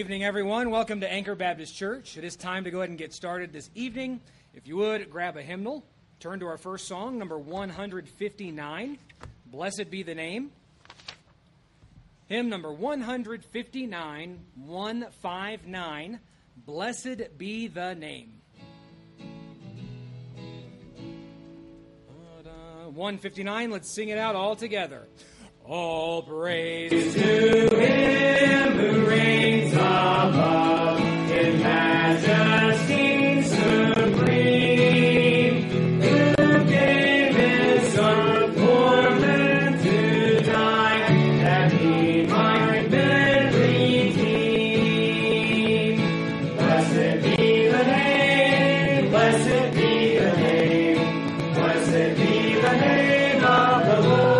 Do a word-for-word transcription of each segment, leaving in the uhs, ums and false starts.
evening, everyone. Welcome to Anchor Baptist Church. It is time to go ahead and get started this evening. If you would, grab a hymnal. Turn to our first song, number one fifty-nine, Blessed Be the Name. Hymn number one fifty-nine, one fifty-nine, Blessed Be the Name. one fifty-nine, let's sing it out all together. All praise to Him who reigns above in majesty supreme, who gave His Son for men to die, that He might then redeem. Blessed be the name, blessed be the name, blessed be the name of the Lord.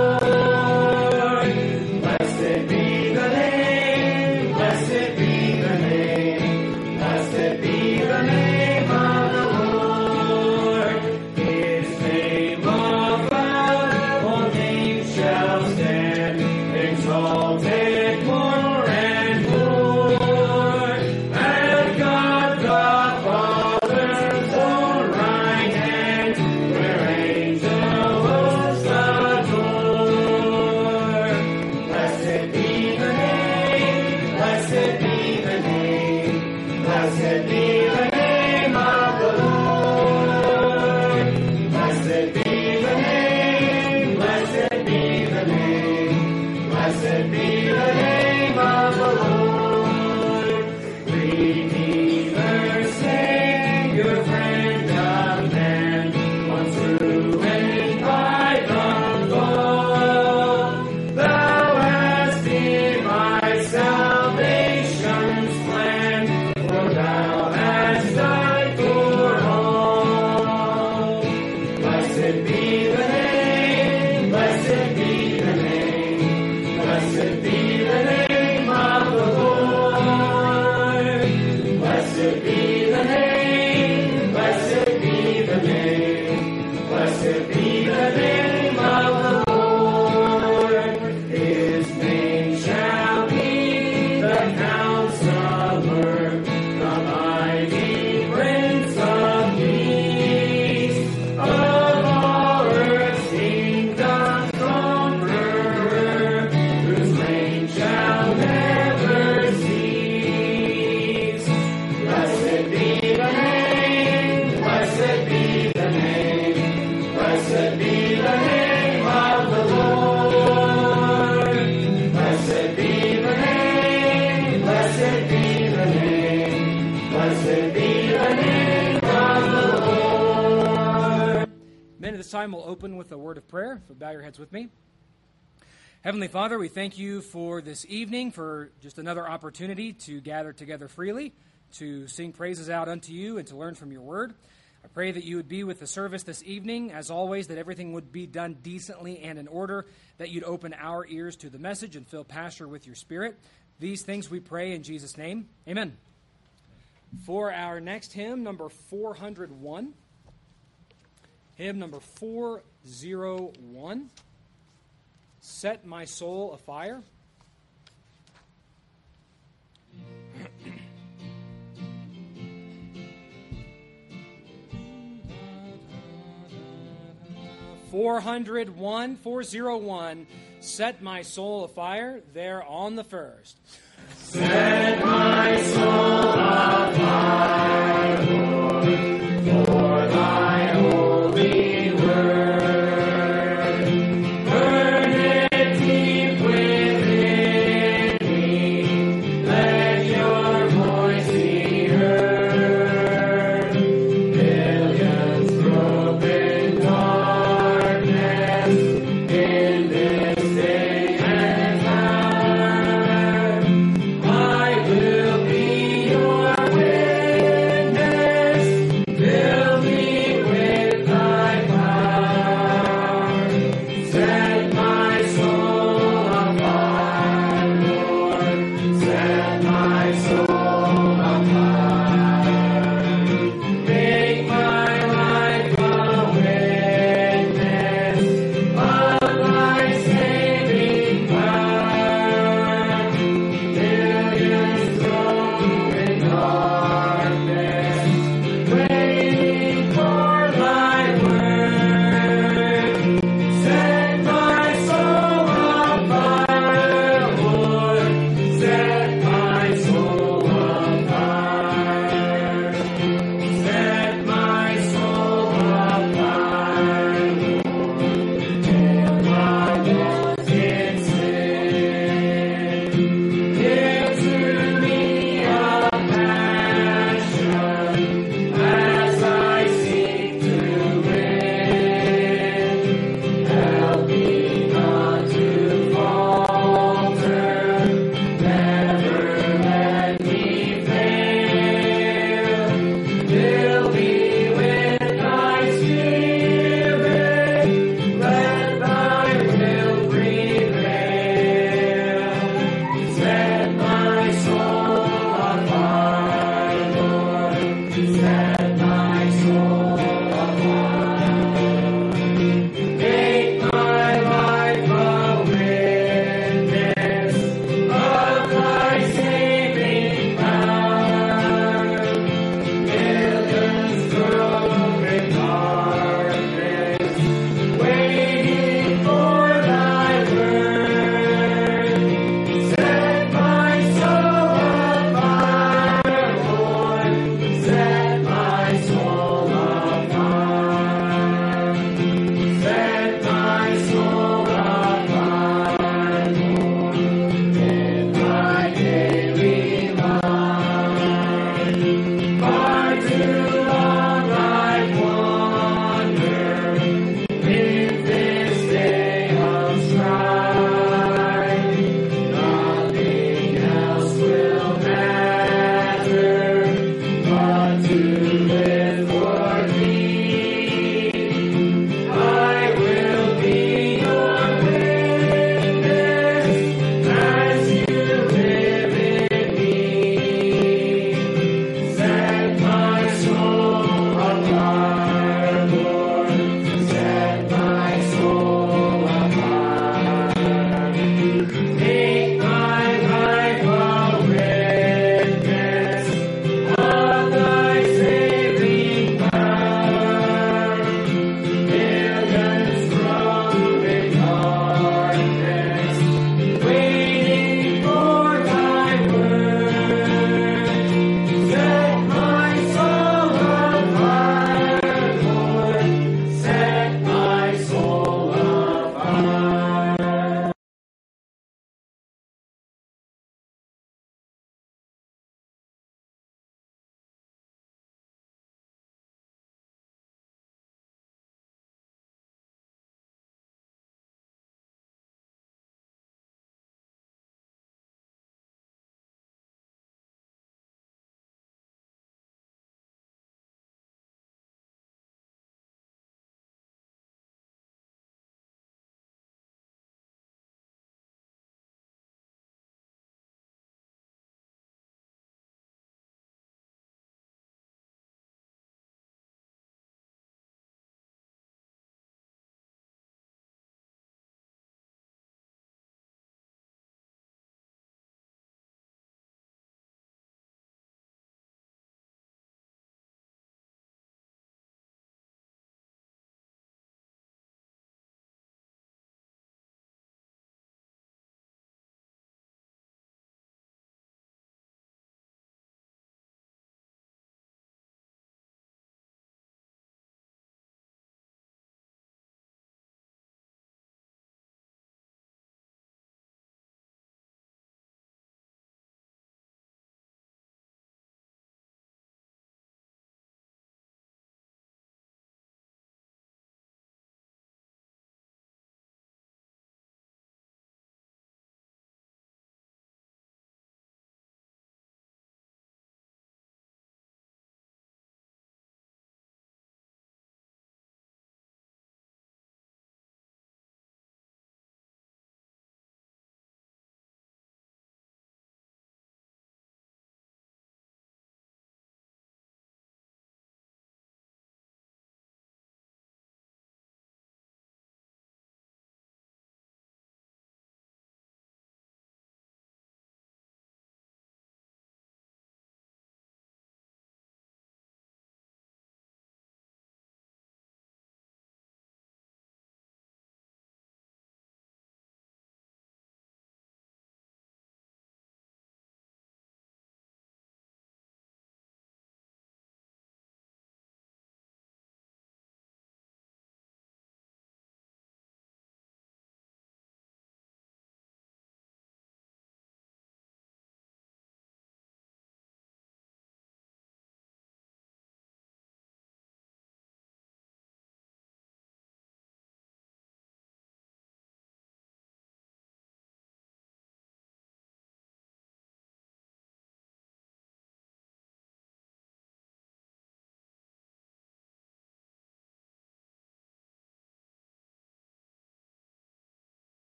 Time we'll open with a word of prayer. So bow your heads with me. Heavenly Father, we thank you for this evening, for just another opportunity to gather together freely, to sing praises out unto you, and to learn from your word. I pray that you would be with the service this evening, as always, that everything would be done decently and in order, that you'd open our ears to the message and fill Pastor with your spirit. These things we pray in Jesus' name. Amen. For our next hymn, number four oh one, hymn number four oh one, Set My Soul Afire. four oh one, four oh one, Set My Soul Afire, there on the first. Set my soul afire, Lord, for thy holy word. Burn it deep within me, let your voice be heard. Millions grope in darkness in this day and hour. I will be your witness.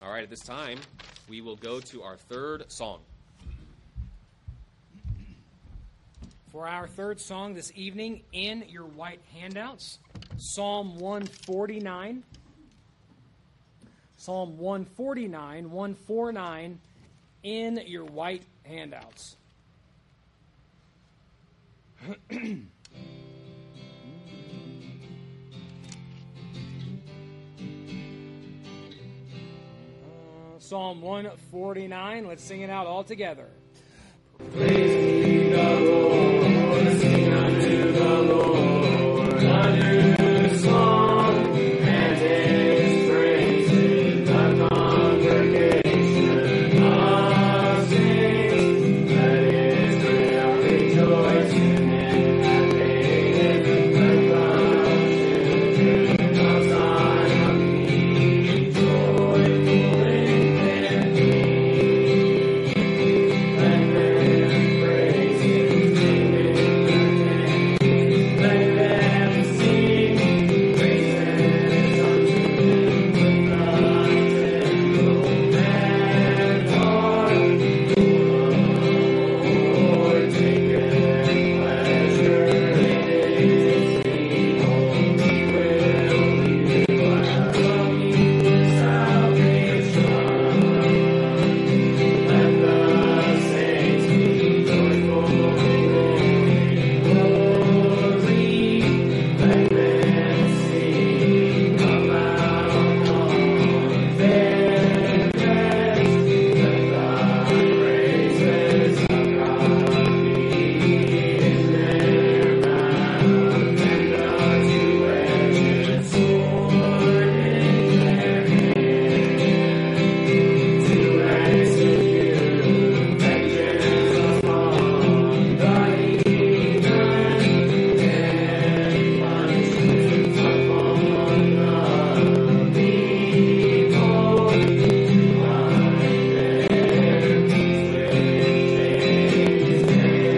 All right, at this time, we will go to our third song. For our third song this evening, in your white handouts, Psalm one forty-nine. Psalm one forty-nine, one forty-nine, in your white handouts. Psalm one forty-nine. Let's sing it out all together. Praise the Lord, sing unto the Lord a new song, and his praises the congregation of saints. Let Israel rejoice in him that made it, let the children of Zion be joyful in their King. Let them praise his name in their hands. Let them sing praises unto him with the timbrel and harp. The Lord taketh pleasure in his people. He will be glad of his salvation. Let the saints be joyful in glory. Let them sing aloud on their beds. Let the praises of God be in their mouth, and a two-edged sword in their hand, to execute vengeance upon the heathen, and punishment upon the people. Bind their peace with chains,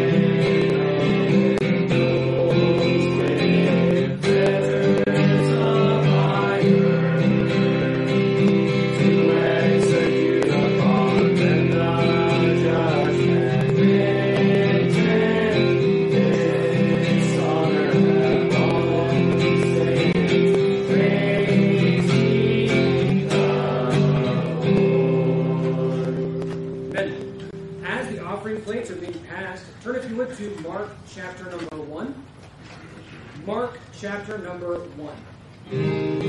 and those with fetters of iron, to execute upon them the judgment written. Dishonor them all who say, praise ye the Lord. Amen. As the offering plates are being passed, turn if you would to Mark chapter number one. Mark chapter number one.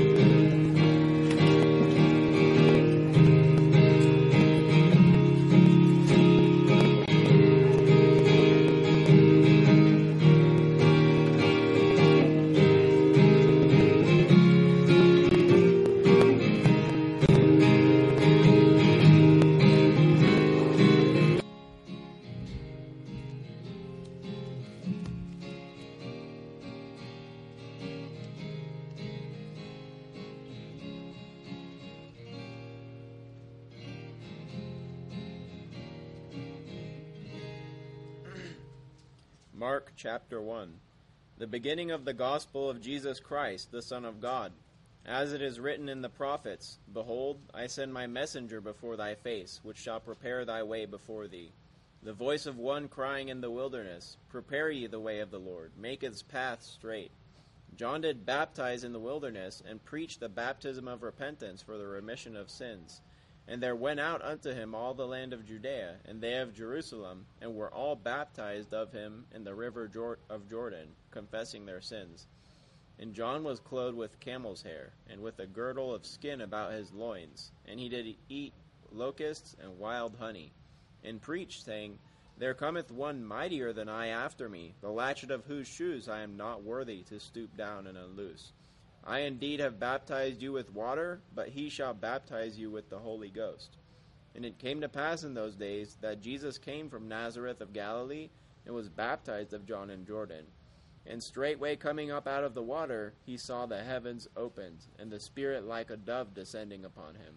Mark chapter one. The beginning of the gospel of Jesus Christ, the Son of God. As it is written in the prophets, Behold, I send my messenger before thy face, which shall prepare thy way before thee. The voice of one crying in the wilderness, Prepare ye the way of the Lord, make his path straight. John did baptize in the wilderness, and preach the baptism of repentance for the remission of sins. And there went out unto him all the land of Judea, and they of Jerusalem, and were all baptized of him in the river Jor- of Jordan, confessing their sins. And John was clothed with camel's hair, and with a girdle of skin about his loins. And he did eat locusts and wild honey, and preached, saying, There cometh one mightier than I after me, the latchet of whose shoes I am not worthy to stoop down and unloose. I indeed have baptized you with water, but he shall baptize you with the Holy Ghost. And it came to pass in those days that Jesus came from Nazareth of Galilee, and was baptized of John in Jordan. And straightway coming up out of the water, he saw the heavens opened, and the Spirit like a dove descending upon him.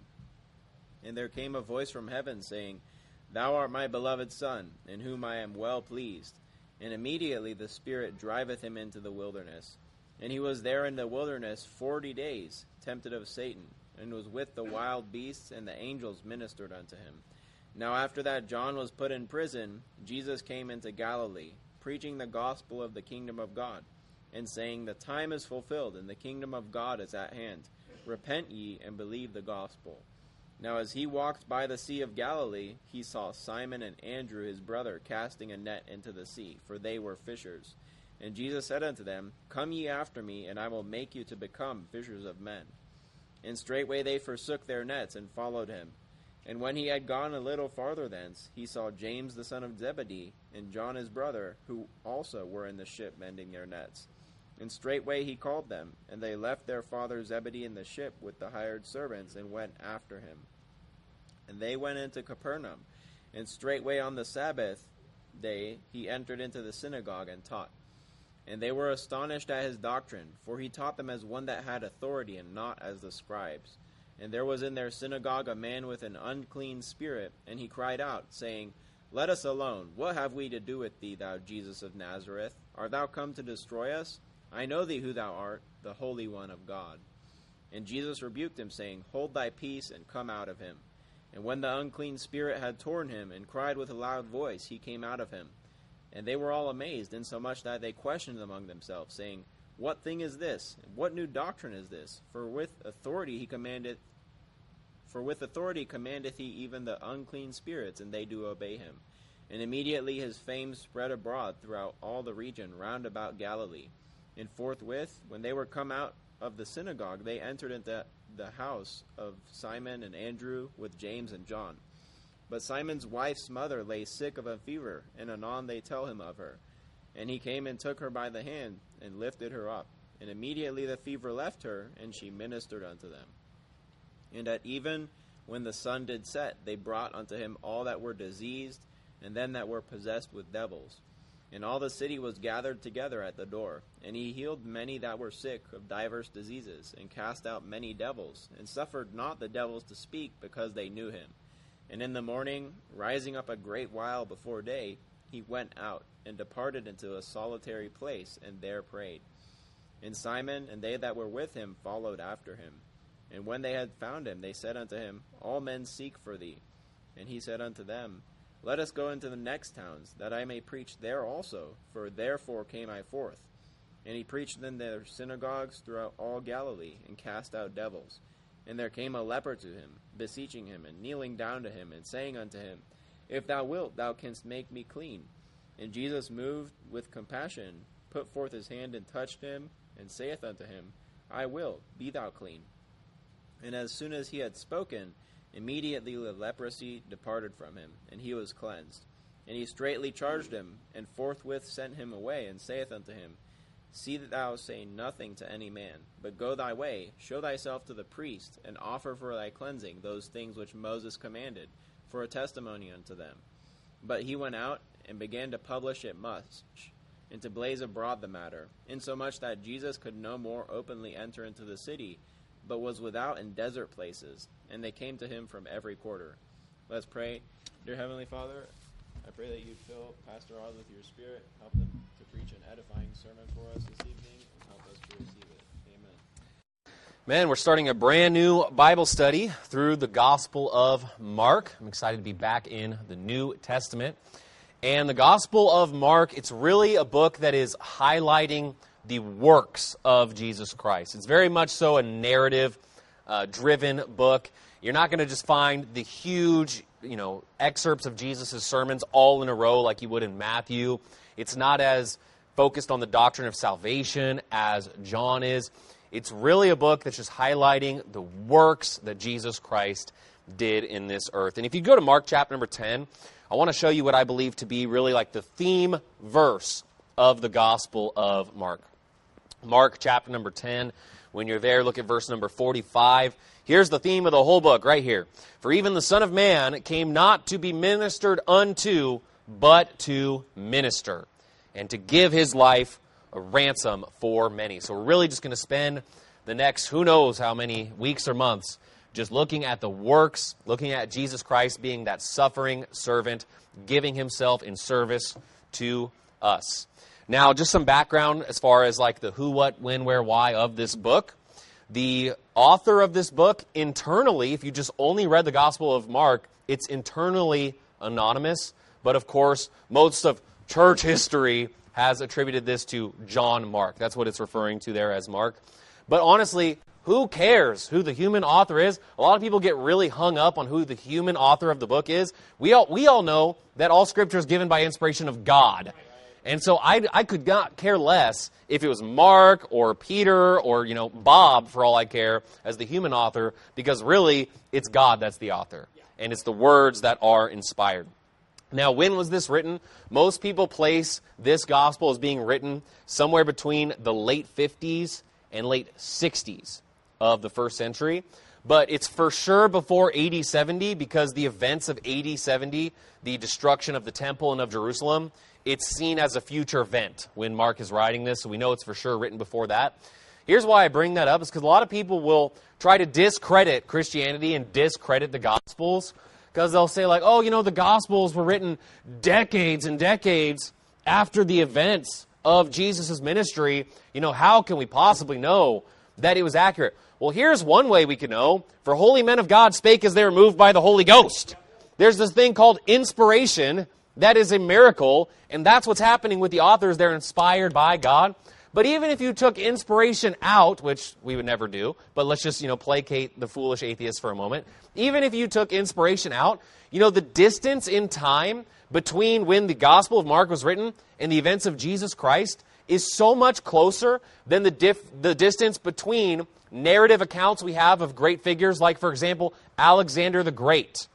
And there came a voice from heaven, saying, Thou art my beloved Son, in whom I am well pleased. And immediately the Spirit driveth him into the wilderness. And he was there in the wilderness forty days, tempted of Satan. and was with the wild beasts, and the angels ministered unto him. Now after that John was put in prison, Jesus came into Galilee, preaching the gospel of the kingdom of God, and saying, The time is fulfilled, and the kingdom of God is at hand. Repent ye, and believe the gospel. Now as he walked by the sea of Galilee, he saw Simon and Andrew his brother casting a net into the sea, for they were fishers. And Jesus said unto them, Come ye after me, and I will make you to become fishers of men. And straightway they forsook their nets, and followed him. And when he had gone a little farther thence, he saw James the son of Zebedee, and John his brother, who also were in the ship mending their nets. And straightway he called them, and they left their father Zebedee in the ship with the hired servants, and went after him. And they went into Capernaum, and straightway on the Sabbath day he entered into the synagogue and taught. And they were astonished at his doctrine, for he taught them as one that had authority, and not as the scribes. And there was in their synagogue a man with an unclean spirit, and he cried out, saying, Let us alone. What have we to do with thee, thou Jesus of Nazareth? Art thou come to destroy us? I know thee who thou art, the Holy One of God. And Jesus rebuked him, saying, Hold thy peace, and come out of him. And when the unclean spirit had torn him, and cried with a loud voice, he came out of him. And they were all amazed, insomuch that they questioned among themselves, saying, What thing is this? What new doctrine is this? For with authority he commandeth For with authority commandeth he even the unclean spirits, and they do obey him. And immediately his fame spread abroad throughout all the region round about Galilee. And forthwith, when they were come out of the synagogue, they entered into the house of Simon and Andrew with James and John. But Simon's wife's mother lay sick of a fever, and anon they tell him of her. And he came and took her by the hand, and lifted her up. And immediately the fever left her, and she ministered unto them. And at even, when the sun did set, they brought unto him all that were diseased, and them that were possessed with devils. And all the city was gathered together at the door. And he healed many that were sick of divers diseases, and cast out many devils, and suffered not the devils to speak, because they knew him. And in the morning, rising up a great while before day, he went out, and departed into a solitary place, and there prayed. And Simon and they that were with him followed after him. And when they had found him, they said unto him, All men seek for thee. And he said unto them, Let us go into the next towns, that I may preach there also, for therefore came I forth. And he preached in their synagogues throughout all Galilee, and cast out devils. And there came a leper to him, beseeching him, and kneeling down to him, and saying unto him, If thou wilt, thou canst make me clean. And Jesus, moved with compassion, put forth his hand, and touched him, and saith unto him, I will, be thou clean. And as soon as he had spoken, immediately the leprosy departed from him, and he was cleansed. And he straitly charged him, and forthwith sent him away, and saith unto him, See that thou say nothing to any man, but go thy way, show thyself to the priest, and offer for thy cleansing those things which Moses commanded, for a testimony unto them. But he went out, and began to publish it much, and to blaze abroad the matter, insomuch that Jesus could no more openly enter into the city, but was without in desert places, and they came to him from every quarter. Let's pray. Dear Heavenly Father, I pray that you'd fill Pastor Oz with your Spirit, help them to preach an edifying sermon for us this evening, and help us to receive it. Amen. Man, we're starting a brand new Bible study through the Gospel of Mark. I'm excited to be back in the New Testament. And the Gospel of Mark, it's really a book that is highlighting the works of Jesus Christ. It's very much so a narrative-driven uh, book. You're not going to just find the huge, you know, excerpts of Jesus' sermons all in a row like you would in Matthew. It's not as focused on the doctrine of salvation as John is. It's really a book that's just highlighting the works that Jesus Christ did in this earth. And if you go to Mark chapter number ten, I want to show you what I believe to be really like the theme verse of the Gospel of Mark. Mark chapter number ten. When you're there, look at verse number forty-five. Here's the theme of the whole book right here. For even the Son of Man came not to be ministered unto, but to minister, and to give his life a ransom for many. So we're really just going to spend the next who knows how many weeks or months just looking at the works, looking at Jesus Christ being that suffering servant, giving himself in service to us. Now, just some background as far as like the who, what, when, where, why of this book. The author of this book, internally, if you just only read the Gospel of Mark, it's internally anonymous. But of course, most of church history has attributed this to John Mark. That's what it's referring to there as Mark. But honestly, who cares who the human author is? A lot of people get really hung up on who the human author of the book is. We all, we all know that all Scripture is given by inspiration of God. And so I, I could not care less if it was Mark or Peter or, you know, Bob, for all I care, as the human author, because really it's God that's the author. And it's the words that are inspired. Now, when was this written? Most people place this gospel as being written somewhere between the late fifties and late sixties of the first century. But it's for sure before A D seventy, because the events of A D seventy, the destruction of the temple and of Jerusalem, it's seen as a future event when Mark is writing this, so we know it's for sure written before that. Here's why I bring that up, is because a lot of people will try to discredit Christianity and discredit the Gospels, because they'll say like, oh, you know, the Gospels were written decades and decades after the events of Jesus' ministry. You know, how can we possibly know that it was accurate? Well, here's one way we can know. For holy men of God spake as they were moved by the Holy Ghost. There's this thing called inspiration. That is a miracle, and that's what's happening with the authors. They're inspired by God. But even if you took inspiration out, which we would never do, but let's just, you know, placate the foolish atheists for a moment. Even if you took inspiration out, you know, the distance in time between when the Gospel of Mark was written and the events of Jesus Christ is so much closer than the diff, the distance between narrative accounts we have of great figures, like, for example, Alexander the Great.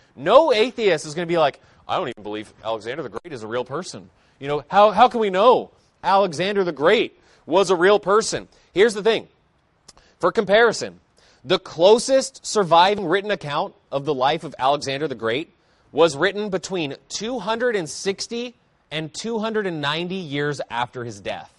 No atheist is going to be like, I don't even believe Alexander the Great is a real person. You know, how, how can we know Alexander the Great was a real person? Here's the thing. For comparison, the closest surviving written account of the life of Alexander the Great was written between two hundred sixty and two hundred ninety years after his death.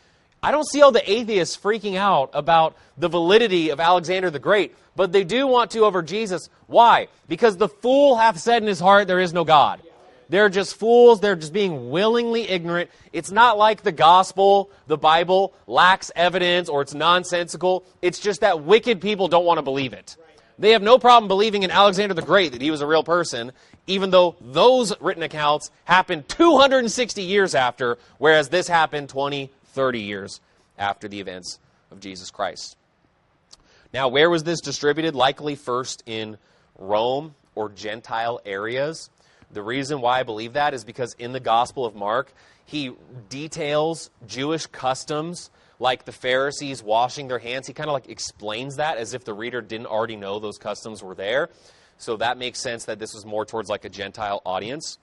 I don't see all the atheists freaking out about the validity of Alexander the Great, but they do want to over Jesus. Why? Because the fool hath said in his heart, there is no God. They're just fools. They're just being willingly ignorant. It's not like the gospel, the Bible, lacks evidence or it's nonsensical. It's just that wicked people don't want to believe it. They have no problem believing in Alexander the Great, that he was a real person, even though those written accounts happened two hundred sixty years after, whereas this happened twenty, thirty years after the events of Jesus Christ. Now, where was this distributed? Likely first in Rome or Gentile areas. The reason why I believe that is because in the Gospel of Mark, he details Jewish customs, like the Pharisees washing their hands. He kind of like explains that as if the reader didn't already know those customs were there. So that makes sense that this was more towards like a Gentile audience.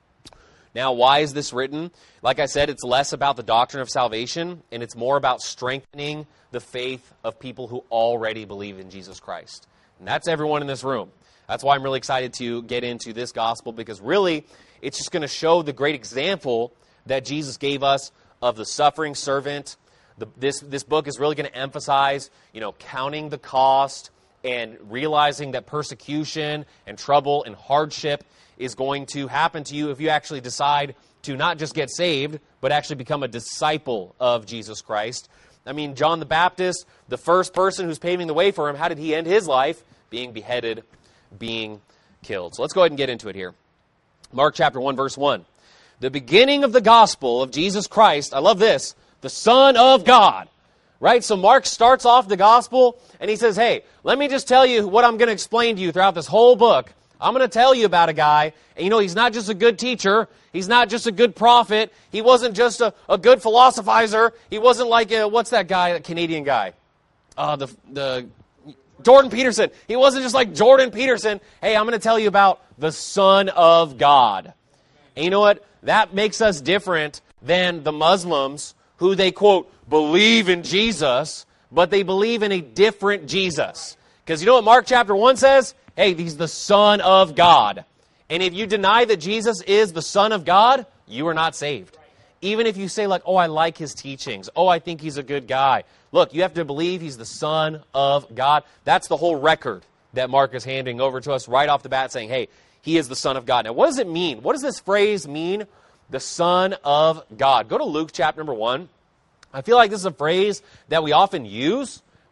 Now, why is this written? Like I said, it's less about the doctrine of salvation, and it's more about strengthening the faith of people who already believe in Jesus Christ. And that's everyone in this room. That's why I'm really excited to get into this gospel, because really, it's just going to show the great example that Jesus gave us of the suffering servant. The, this, this book is really going to emphasize, you know, counting the cost and realizing that persecution and trouble and hardship is going to happen to you if you actually decide to not just get saved, but actually become a disciple of Jesus Christ. I mean, John the Baptist, the first person who's paving the way for him, how did he end his life? Being beheaded, being killed. So let's go ahead and get into it here. Mark chapter one, verse one. The beginning of the gospel of Jesus Christ, I love this, the Son of God. Right? So Mark starts off the gospel and he says, hey, let me just tell you what I'm going to explain to you throughout this whole book. I'm going to tell you about a guy, and you know, he's not just a good teacher. He's not just a good prophet. He wasn't just a, a good philosophizer. He wasn't like, a, what's that guy, that Canadian guy? Uh, the the Jordan Peterson. He wasn't just like Jordan Peterson. Hey, I'm going to tell you about the Son of God. And you know what? That makes us different than the Muslims who they, quote, believe in Jesus, but they believe in a different Jesus. Because you know what Mark chapter one says? Hey, he's the Son of God. And if you deny that Jesus is the Son of God, you are not saved. Even if you say like, oh, I like his teachings. Oh, I think he's a good guy. Look, you have to believe he's the Son of God. That's the whole record that Mark is handing over to us right off the bat, saying, hey, he is the Son of God. Now, what does it mean? What does this phrase mean? The Son of God. Go to Luke chapter number one. I feel like this is a phrase that we often use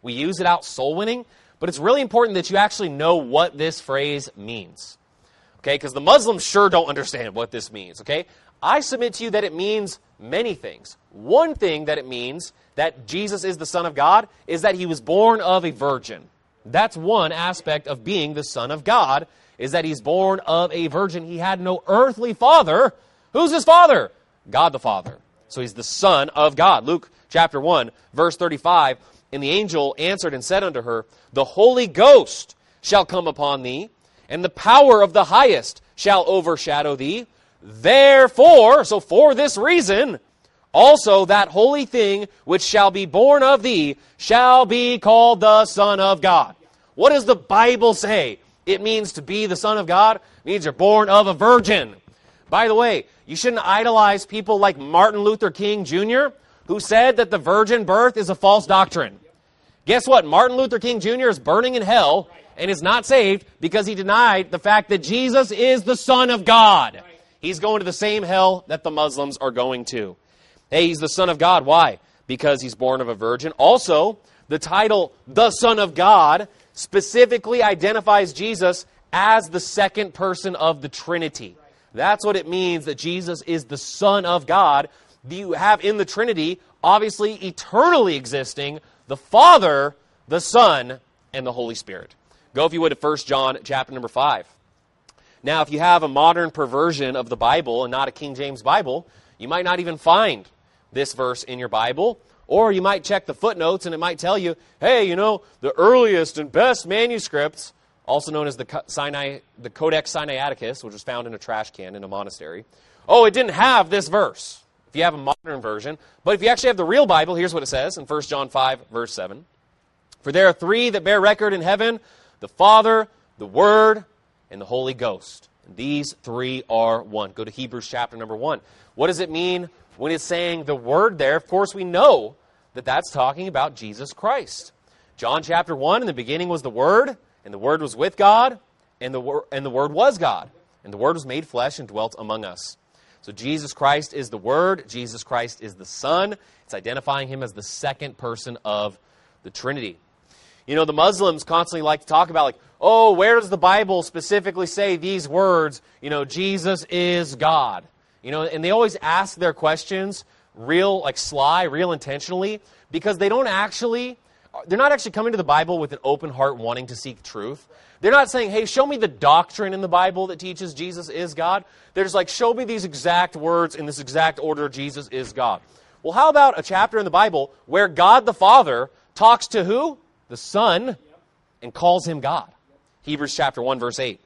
We use it out soul winning, but it's really important that you actually know what this phrase means. Okay, because the Muslims sure don't understand what this means, okay? I submit to you that it means many things. One thing that it means that Jesus is the Son of God is that he was born of a virgin. That's one aspect of being the Son of God, is that he's born of a virgin. He had no earthly father. Who's his father? God the Father. So he's the Son of God. Luke chapter one, verse thirty-five, and the angel answered and said unto her, the Holy Ghost shall come upon thee, and the power of the highest shall overshadow thee. Therefore, so for this reason, also that holy thing which shall be born of thee shall be called the Son of God. What does the Bible say it means to be the Son of God? It means you're born of a virgin. By the way, you shouldn't idolize people like Martin Luther King Junior, who said that the virgin birth is a false doctrine. Guess what? Martin Luther King Junior is burning in hell and is not saved because he denied the fact that Jesus is the Son of God. He's going to the same hell that the Muslims are going to. Hey, he's the Son of God. Why? Because he's born of a virgin. Also, the title, the Son of God, specifically identifies Jesus as the second person of the Trinity. That's what it means that Jesus is the Son of God. You have in the Trinity, obviously eternally existing, the Father, the Son, and the Holy Spirit. Go, if you would, to First John chapter number five. Now, if you have a modern perversion of the Bible and not a King James Bible, you might not even find this verse in your Bible, or you might check the footnotes and it might tell you, hey, you know, the earliest and best manuscripts, also known as the Sinai, the Codex Sinaiticus, which was found in a trash can in a monastery. Oh, it didn't have this verse, if you have a modern version. But if you actually have the real Bible, here's what it says in First John five, verse seven. For there are three that bear record in heaven, the Father, the Word, and the Holy Ghost. And these three are one. Go to Hebrews chapter number one. What does it mean when it's saying the Word there? Of course, we know that that's talking about Jesus Christ. John chapter one, in the beginning was the Word, and the Word was with God, and the, wor- and the Word was God. And the Word was made flesh and dwelt among us. So Jesus Christ is the Word. Jesus Christ is the Son. It's identifying him as the second person of the Trinity. You know, the Muslims constantly like to talk about, like, oh, where does the Bible specifically say these words, you know, Jesus is God? You know, and they always ask their questions real, like sly, real intentionally, because they don't actually, they're not actually coming to the Bible with an open heart wanting to seek truth. They're not saying, hey, show me the doctrine in the Bible that teaches Jesus is God. They're just like, show me these exact words in this exact order, Jesus is God. Well, how about a chapter in the Bible where God the Father talks to who? The Son, and calls him God. Hebrews chapter one, verse eight.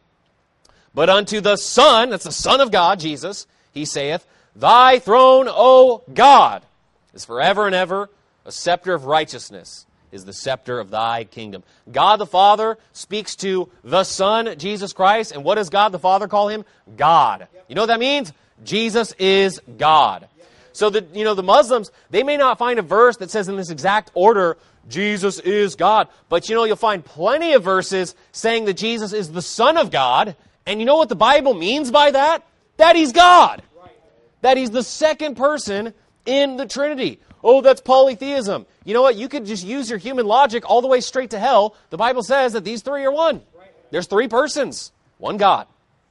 But unto the Son, that's the Son of God, Jesus, he saith, thy throne, O God, is forever and ever. A scepter of righteousness is the scepter of thy kingdom. God the Father speaks to the Son, Jesus Christ, and what does God the Father call him? God. You know what that means? Jesus is God. So the you know the Muslims, they may not find a verse that says in this exact order, Jesus is God. But you know, you'll find plenty of verses saying that Jesus is the Son of God. And you know what the Bible means by that? That he's God. That he's the second person in the Trinity. Oh, that's polytheism. You know what? You could just use your human logic all the way straight to hell. The Bible says that these three are one. There's three persons, one God.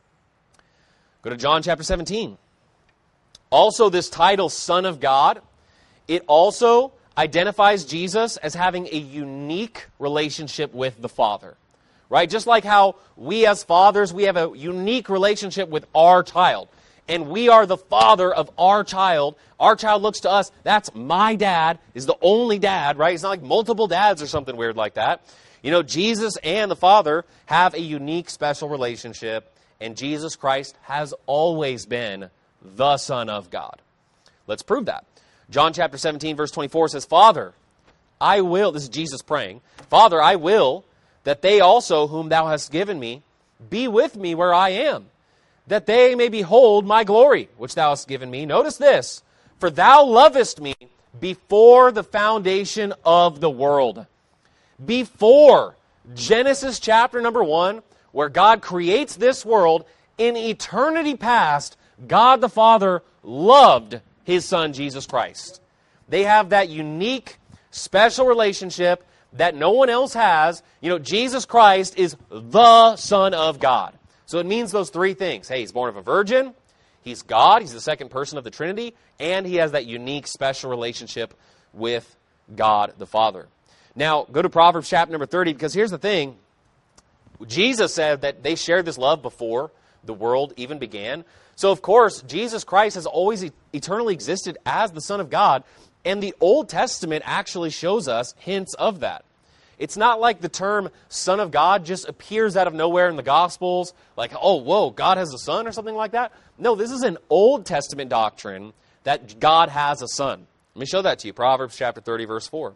Go to John chapter seventeen. Also, this title, Son of God, it also identifies Jesus as having a unique relationship with the Father. Right? Just like how we as fathers, we have a unique relationship with our child. And we are the father of our child. Our child looks to us, that's my dad, is the only dad, right? It's not like multiple dads or something weird like that. You know, Jesus and the Father have a unique, special relationship. And Jesus Christ has always been the Son of God. Let's prove that. John chapter seventeen, verse twenty-four says, Father, I will, this is Jesus praying, Father, I will that they also, whom thou hast given me, be with me where I am, that they may behold my glory, which thou hast given me. Notice this, for thou lovest me before the foundation of the world. Before Genesis chapter number one, where God creates this world, in eternity past, God the Father loved his Son, Jesus Christ. They have that unique, special relationship that no one else has. You know, Jesus Christ is the Son of God. So it means those three things. Hey, he's born of a virgin, he's God, he's the second person of the Trinity, and he has that unique, special relationship with God the Father. Now, go to Proverbs chapter number thirty, because here's the thing. Jesus said that they shared this love before the world even began. So, of course, Jesus Christ has always eternally existed as the Son of God, and the Old Testament actually shows us hints of that. It's not like the term Son of God just appears out of nowhere in the Gospels, like, oh, whoa, God has a son or something like that. No, this is an Old Testament doctrine that God has a son. Let me show that to you. Proverbs chapter thirty, verse four.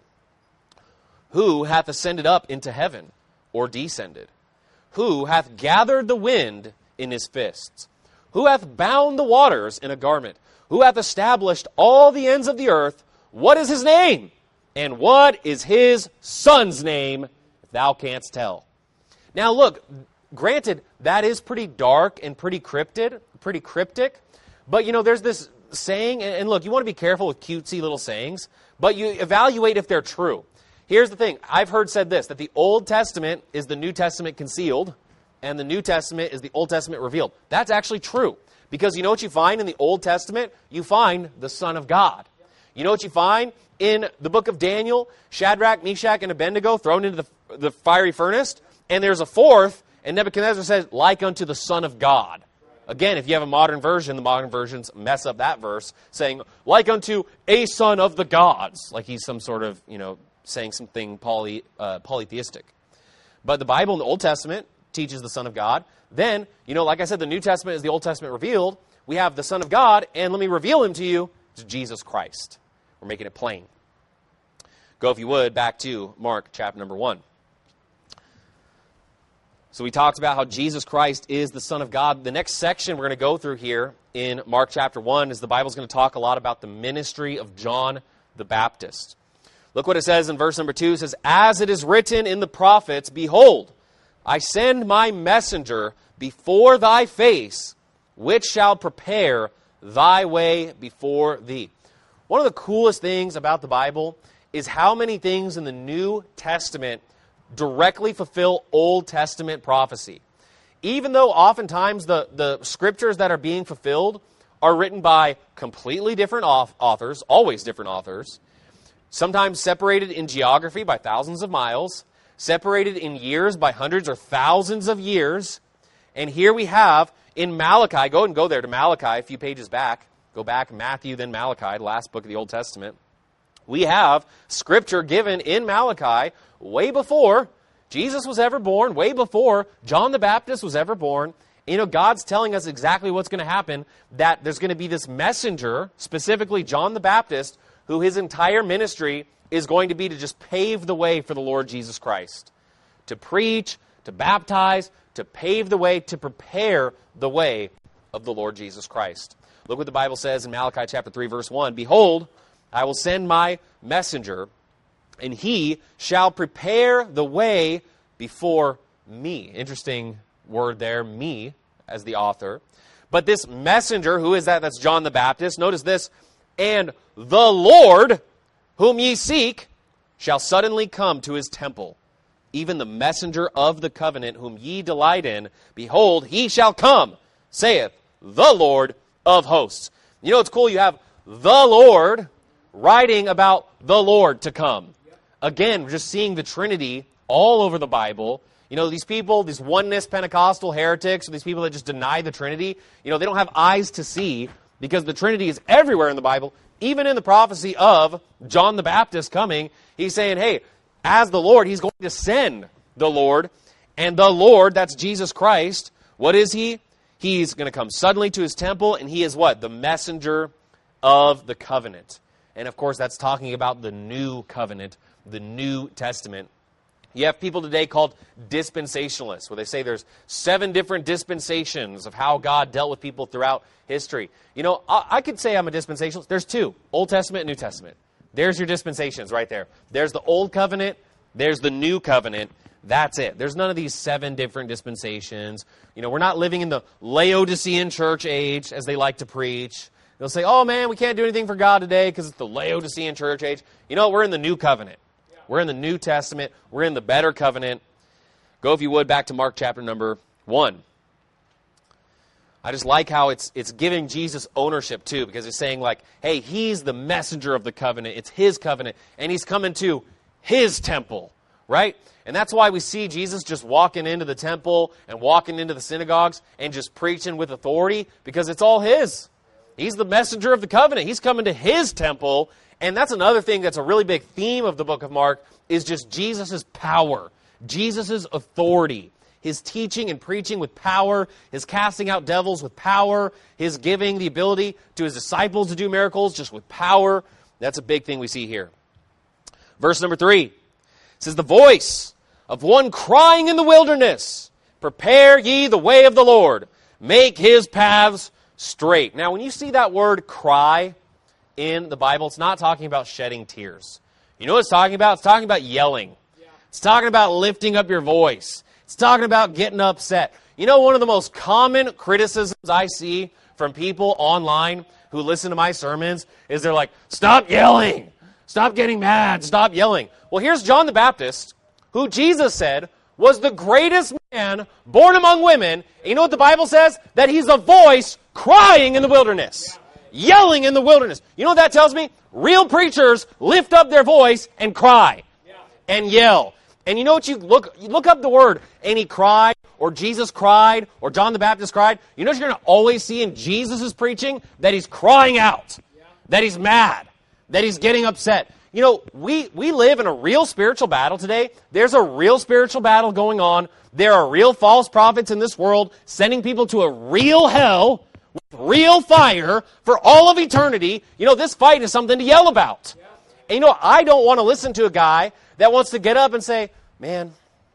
Who hath ascended up into heaven, or descended? Who hath gathered the wind in his fists? Who hath bound the waters in a garment? Who hath established all the ends of the earth? What is his name? And what is his son's name, if thou canst tell? Now look, granted, that is pretty dark and pretty cryptid, pretty cryptic. But you know, there's this saying, and look, you want to be careful with cutesy little sayings, but you evaluate if they're true. Here's the thing. I've heard said this, that the Old Testament is the New Testament concealed, and the New Testament is the Old Testament revealed. That's actually true. Because you know what you find in the Old Testament? You find the Son of God. You know what you find in the book of Daniel? Shadrach, Meshach, and Abednego thrown into the, the fiery furnace. And there's a fourth, and Nebuchadnezzar says, like unto the Son of God. Again, if you have a modern version, the modern versions mess up that verse, saying, like unto a son of the gods. Like he's some sort of, you know, saying something poly, uh, polytheistic. But the Bible in the Old Testament teaches the Son of God. Then, you know, like I said, the New Testament is the Old Testament revealed. We have the Son of God, and let me reveal him to you. It's Jesus Christ. We're making it plain. Go, if you would, back to Mark chapter number one. So we talked about how Jesus Christ is the Son of God. The next section we're going to go through here in Mark chapter one is the Bible's going to talk a lot about the ministry of John the Baptist. Look what it says in verse number two. It says, as it is written in the prophets, behold, I send my messenger before thy face, which shall prepare thy way before thee. One of the coolest things about the Bible is how many things in the New Testament directly fulfill Old Testament prophecy. Even though oftentimes the, the scriptures that are being fulfilled are written by completely different authors, always different authors, sometimes separated in geography by thousands of miles, separated in years by hundreds or thousands of years. And here we have in Malachi, go and go there to Malachi, a few pages back. Go back, Matthew, then Malachi, the last book of the Old Testament. We have scripture given in Malachi way before Jesus was ever born, way before John the Baptist was ever born. You know, God's telling us exactly what's going to happen, that there's going to be this messenger, specifically John the Baptist, who his entire ministry is going to be to just pave the way for the Lord Jesus Christ. To preach, to baptize, to pave the way, to prepare the way of the Lord Jesus Christ. Look what the Bible says in Malachi chapter three, verse one. Behold, I will send my messenger, and he shall prepare the way before me. Interesting word there, me, as the author. But this messenger, who is that? That's John the Baptist. Notice this. And the Lord, whom ye seek, shall suddenly come to his temple. Even the messenger of the covenant, whom ye delight in, behold, he shall come, saith the Lord of hosts. You know what's cool? You have the Lord writing about the Lord to come. Again, we're just seeing the Trinity all over the Bible. You know, these people, these oneness Pentecostal heretics, or these people that just deny the Trinity, you know, they don't have eyes to see, because the Trinity is everywhere in the Bible. Even in the prophecy of John the Baptist coming, he's saying, hey, as the Lord, he's going to send the Lord. And the Lord, that's Jesus Christ, what is he? He's going to come suddenly to his temple, and he is what? The messenger of the covenant. And of course, that's talking about the new covenant, the New Testament. You have people today called dispensationalists, where they say there's seven different dispensations of how God dealt with people throughout history. You know, I, I could say I'm a dispensationalist. There's two, Old Testament and New Testament. There's your dispensations right there. There's the Old Covenant. There's the New Covenant. That's it. There's none of these seven different dispensations. You know, we're not living in the Laodicean church age, as they like to preach. They'll say, oh man, we can't do anything for God today because it's the Laodicean church age. You know, we're in the New Covenant. We're in the New Testament. We're in the better covenant. Go, if you would, back to Mark chapter number one. I just like how it's it's giving Jesus ownership, too, because it's saying, like, hey, he's the messenger of the covenant. It's his covenant, and he's coming to his temple, right? And that's why we see Jesus just walking into the temple and walking into the synagogues and just preaching with authority, because it's all his. He's the messenger of the covenant. He's coming to his temple. And that's another thing that's a really big theme of the book of Mark, is just Jesus' power, Jesus' authority, his teaching and preaching with power, his casting out devils with power, his giving the ability to his disciples to do miracles just with power. That's a big thing we see here. Verse number three, it says, the voice of one crying in the wilderness, prepare ye the way of the Lord, make his paths straight. Now, when you see that word cry in the Bible, it's not talking about shedding tears. You know what it's talking about? It's talking about yelling. Yeah. It's talking about lifting up your voice. It's talking about getting upset. You know, one of the most common criticisms I see from people online who listen to my sermons is they're like, stop yelling. Stop getting mad. Stop yelling. Well, here's John the Baptist, who Jesus said was the greatest man born among women. And you know what the Bible says? That he's a voice crying in the wilderness. Yelling in the wilderness. You know what that tells me? Real preachers lift up their voice and cry and yell. And you know what? You look you look up the word, and he cried, or Jesus cried, or John the Baptist cried. You know what you're going to always see in Jesus' preaching? That he's crying out. That he's mad. That he's getting upset. You know, we, we live in a real spiritual battle today. There's a real spiritual battle going on. There are real false prophets in this world sending people to a real hell with real fire for all of eternity. You know, this fight is something to yell about. Yeah. And you know, I don't want to listen to a guy that wants to get up and say, man,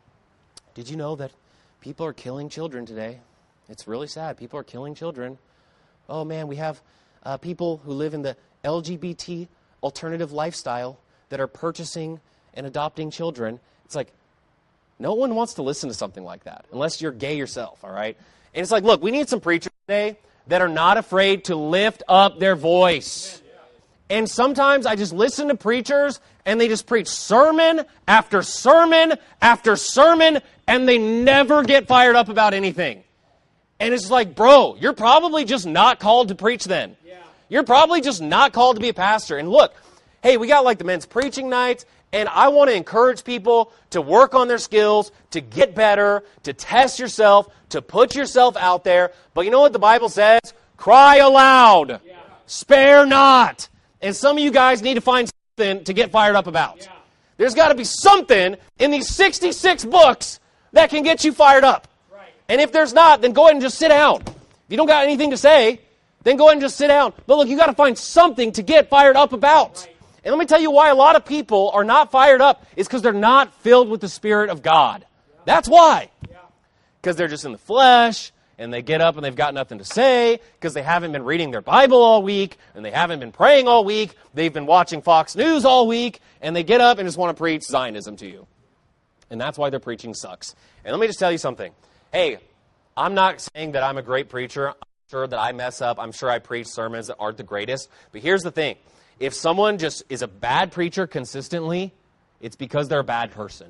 did you know that people are killing children today? It's really sad. People are killing children. Oh, man, we have uh, people who live in the L G B T alternative lifestyle that are purchasing and adopting children. It's like, no one wants to listen to something like that unless you're gay yourself, all right? And it's like, look, we need some preachers today that are not afraid to lift up their voice. And sometimes I just listen to preachers and they just preach sermon after sermon after sermon, and they never get fired up about anything. And it's like, bro, you're probably just not called to preach then. Yeah. You're probably just not called to be a pastor. And look, hey, we got like the men's preaching nights, and I want to encourage people to work on their skills, to get better, to test yourself, to put yourself out there. But you know what the Bible says? Cry aloud. Yeah. Spare not. And some of you guys need to find something to get fired up about. Yeah. There's got to be something in these sixty-six books that can get you fired up. Right. And if there's not, then go ahead and just sit down. If you don't got anything to say, then go ahead and just sit down. But look, you got to find something to get fired up about. Right. And let me tell you why a lot of people are not fired up is because they're not filled with the Spirit of God. Yeah. That's why. Because yeah. they're just in the flesh, and they get up and they've got nothing to say because they haven't been reading their Bible all week, and they haven't been praying all week. They've been watching Fox News all week, and they get up and just want to preach Zionism to you. And that's why their preaching sucks. And let me just tell you something. Hey, I'm not saying that I'm a great preacher. I'm sure that I mess up. I'm sure I preach sermons that aren't the greatest. But here's the thing. If someone just is a bad preacher consistently, it's because they're a bad person.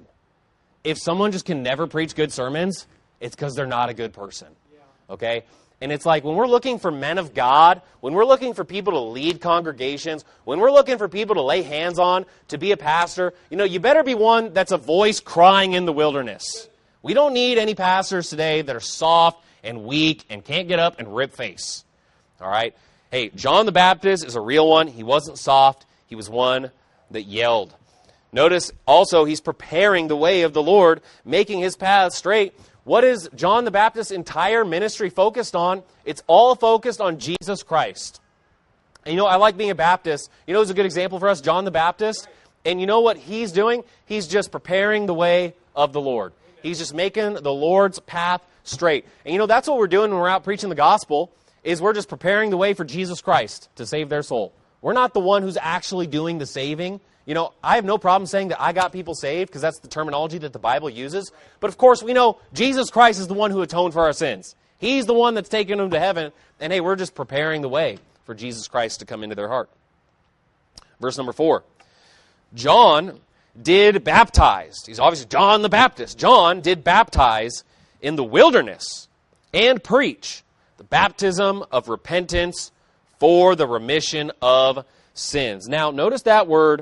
If someone just can never preach good sermons, it's because they're not a good person. Okay? And it's like when we're looking for men of God, when we're looking for people to lead congregations, when we're looking for people to lay hands on, to be a pastor, you know, you better be one that's a voice crying in the wilderness. We don't need any pastors today that are soft and weak and can't get up and rip face. All right? Hey, John the Baptist is a real one. He wasn't soft. He was one that yelled. Notice also he's preparing the way of the Lord, making his path straight. What is John the Baptist's entire ministry focused on? It's all focused on Jesus Christ. And you know, I like being a Baptist. You know who's a good example for us? John the Baptist. And you know what he's doing? He's just preparing the way of the Lord. He's just making the Lord's path straight. And you know, that's what we're doing when we're out preaching the gospel, is we're just preparing the way for Jesus Christ to save their soul. We're not the one who's actually doing the saving. You know, I have no problem saying that I got people saved because that's the terminology that the Bible uses. But of course, we know Jesus Christ is the one who atoned for our sins. He's the one that's taken them to heaven. And hey, we're just preparing the way for Jesus Christ to come into their heart. Verse number four. John did baptize. He's obviously John the Baptist. John did baptize in the wilderness and preach the baptism of repentance for the remission of sins. Now, notice that word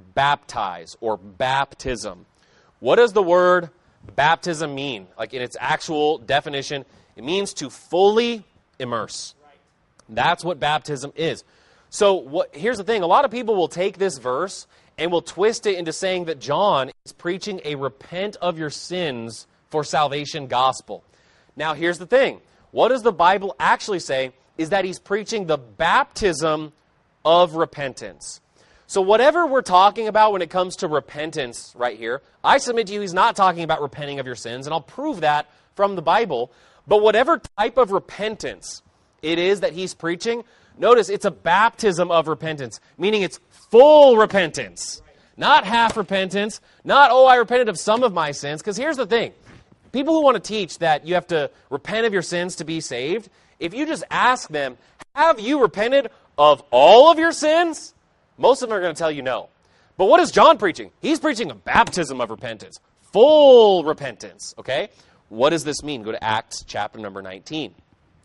baptize or baptism. What does the word baptism mean? Like in its actual definition, it means to fully immerse. That's what baptism is. So what, here's the thing. A lot of people will take this verse and will twist it into saying that John is preaching a repent of your sins for salvation gospel. Now, here's the thing. What does the Bible actually say is that he's preaching the baptism of repentance. So whatever we're talking about when it comes to repentance right here, I submit to you he's not talking about repenting of your sins, and I'll prove that from the Bible. But whatever type of repentance it is that he's preaching, notice it's a baptism of repentance, meaning it's full repentance, not half repentance, not, oh, I repented of some of my sins. Because here's the thing. People who want to teach that you have to repent of your sins to be saved, if you just ask them, have you repented of all of your sins? Most of them are going to tell you no. But what is John preaching? He's preaching a baptism of repentance, full repentance, okay? What does this mean? Go to Acts chapter number nineteen.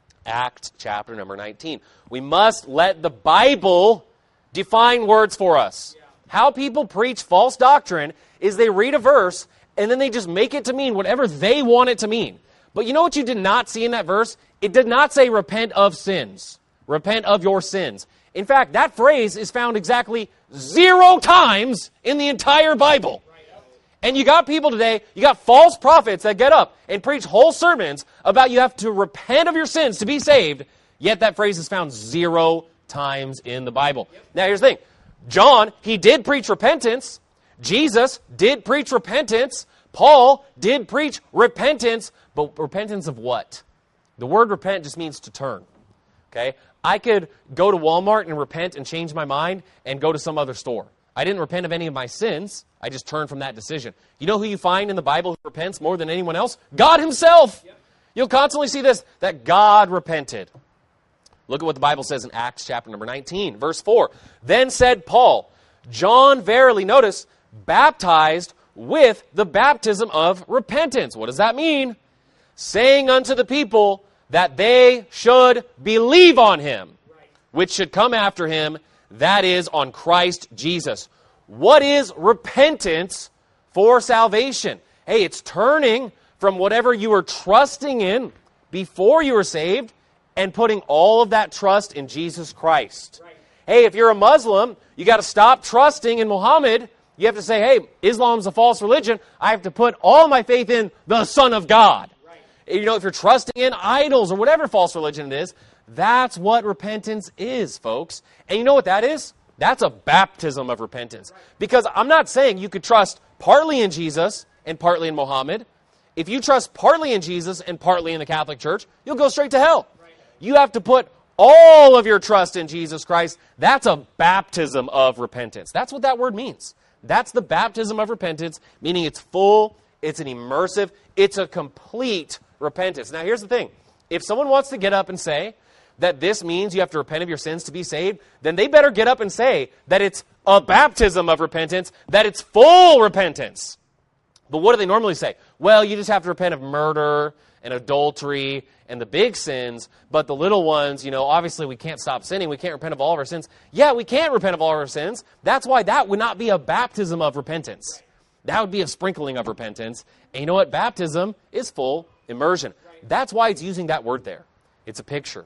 Acts chapter number nineteen. We must let the Bible define words for us. How people preach false doctrine is they read a verse and then they just make it to mean whatever they want it to mean. But you know what you did not see in that verse? It did not say repent of sins. Repent of your sins. In fact, that phrase is found exactly zero times in the entire Bible. And you got people today, you got false prophets that get up and preach whole sermons about you have to repent of your sins to be saved, yet that phrase is found zero times in the Bible. Now here's the thing. John, he did preach repentance. Jesus did preach repentance. Paul did preach repentance. But repentance of what? The word repent just means to turn. Okay? I could go to Walmart and repent and change my mind and go to some other store. I didn't repent of any of my sins. I just turned from that decision. You know who you find in the Bible who repents more than anyone else? God himself. Yep. You'll constantly see this, that God repented. Look at what the Bible says in Acts chapter number nineteen, verse four. Then said Paul, John verily, notice, baptized with the baptism of repentance. What does that mean? Saying unto the people that they should believe on him, which should come after him, that is, on Christ Jesus. What is repentance for salvation? Hey, it's turning from whatever you were trusting in before you were saved and putting all of that trust in Jesus Christ. Right. Hey, if you're a Muslim, you got to stop trusting in Muhammad. You have to say, hey, Islam's a false religion. I have to put all my faith in the Son of God. Right. You know, if you're trusting in idols or whatever false religion it is, that's what repentance is, folks. And you know what that is? That's a baptism of repentance. Because I'm not saying you could trust partly in Jesus and partly in Muhammad. If you trust partly in Jesus and partly in the Catholic Church, you'll go straight to hell. You have to put all of your trust in Jesus Christ. That's a baptism of repentance. That's what that word means. That's the baptism of repentance, meaning it's full, it's an immersive, it's a complete repentance. Now here's the thing. If someone wants to get up and say that this means you have to repent of your sins to be saved, then they better get up and say that it's a baptism of repentance, that it's full repentance. But what do they normally say? Well, you just have to repent of murder and adultery and the big sins, but the little ones, you know, obviously we can't stop sinning. We can't repent of all of our sins. Yeah, we can't repent of all of our sins. That's why that would not be a baptism of repentance. That would be a sprinkling of repentance. And you know what? Baptism is full immersion. That's why it's using that word there. It's a picture.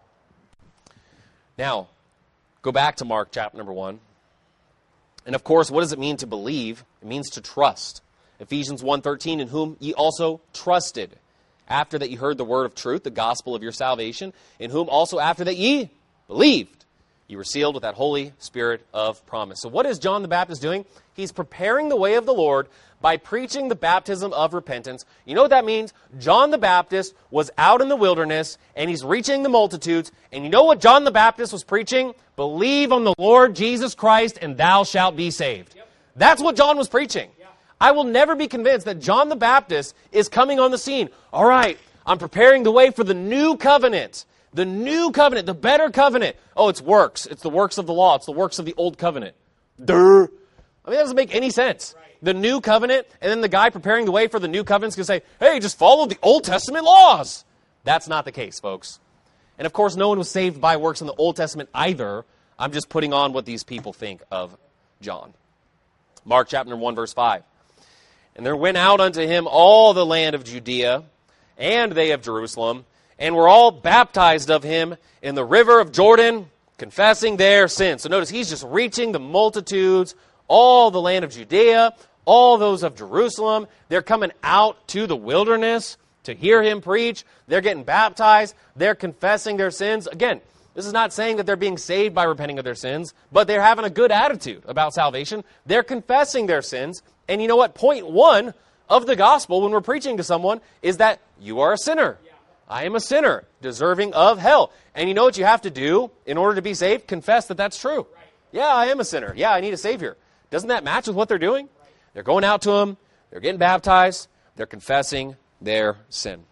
Now, go back to Mark chapter number one. And of course, what does it mean to believe? It means to trust. Ephesians one thirteen, in whom ye also trusted, after that ye heard the word of truth, the gospel of your salvation, in whom also after that ye believed, ye were sealed with that Holy Spirit of promise. So what is John the Baptist doing? He's preparing the way of the Lord by preaching the baptism of repentance. You know what that means? John the Baptist was out in the wilderness, and he's reaching the multitudes. And you know what John the Baptist was preaching? Believe on the Lord Jesus Christ, and thou shalt be saved. Yep. That's what John was preaching. Yeah. I will never be convinced that John the Baptist is coming on the scene. All right, I'm preparing the way for the new covenant. The new covenant, the better covenant. Oh, it's works. It's the works of the law. It's the works of the old covenant. Durr. I mean, that doesn't make any sense. Right. The new covenant, and then the guy preparing the way for the new covenant is going to say, hey, just follow the Old Testament laws. That's not the case, folks. And of course, no one was saved by works in the Old Testament either. I'm just putting on what these people think of John. Mark chapter one, verse five. And there went out unto him all the land of Judea, and they of Jerusalem, and were all baptized of him in the river of Jordan, confessing their sins. So notice, he's just reaching the multitudes, all the land of Judea, all those of Jerusalem. They're coming out to the wilderness to hear him preach. They're getting baptized. They're confessing their sins. Again, this is not saying that they're being saved by repenting of their sins, but they're having a good attitude about salvation. They're confessing their sins. And you know what? Point one of the gospel when we're preaching to someone is that you are a sinner. I am a sinner, deserving of hell. And you know what you have to do in order to be saved? Confess that that's true. Right. Yeah, I am a sinner. Yeah, I need a Savior. Doesn't that match with what they're doing? Right. They're going out to him. They're getting baptized. They're confessing their sin.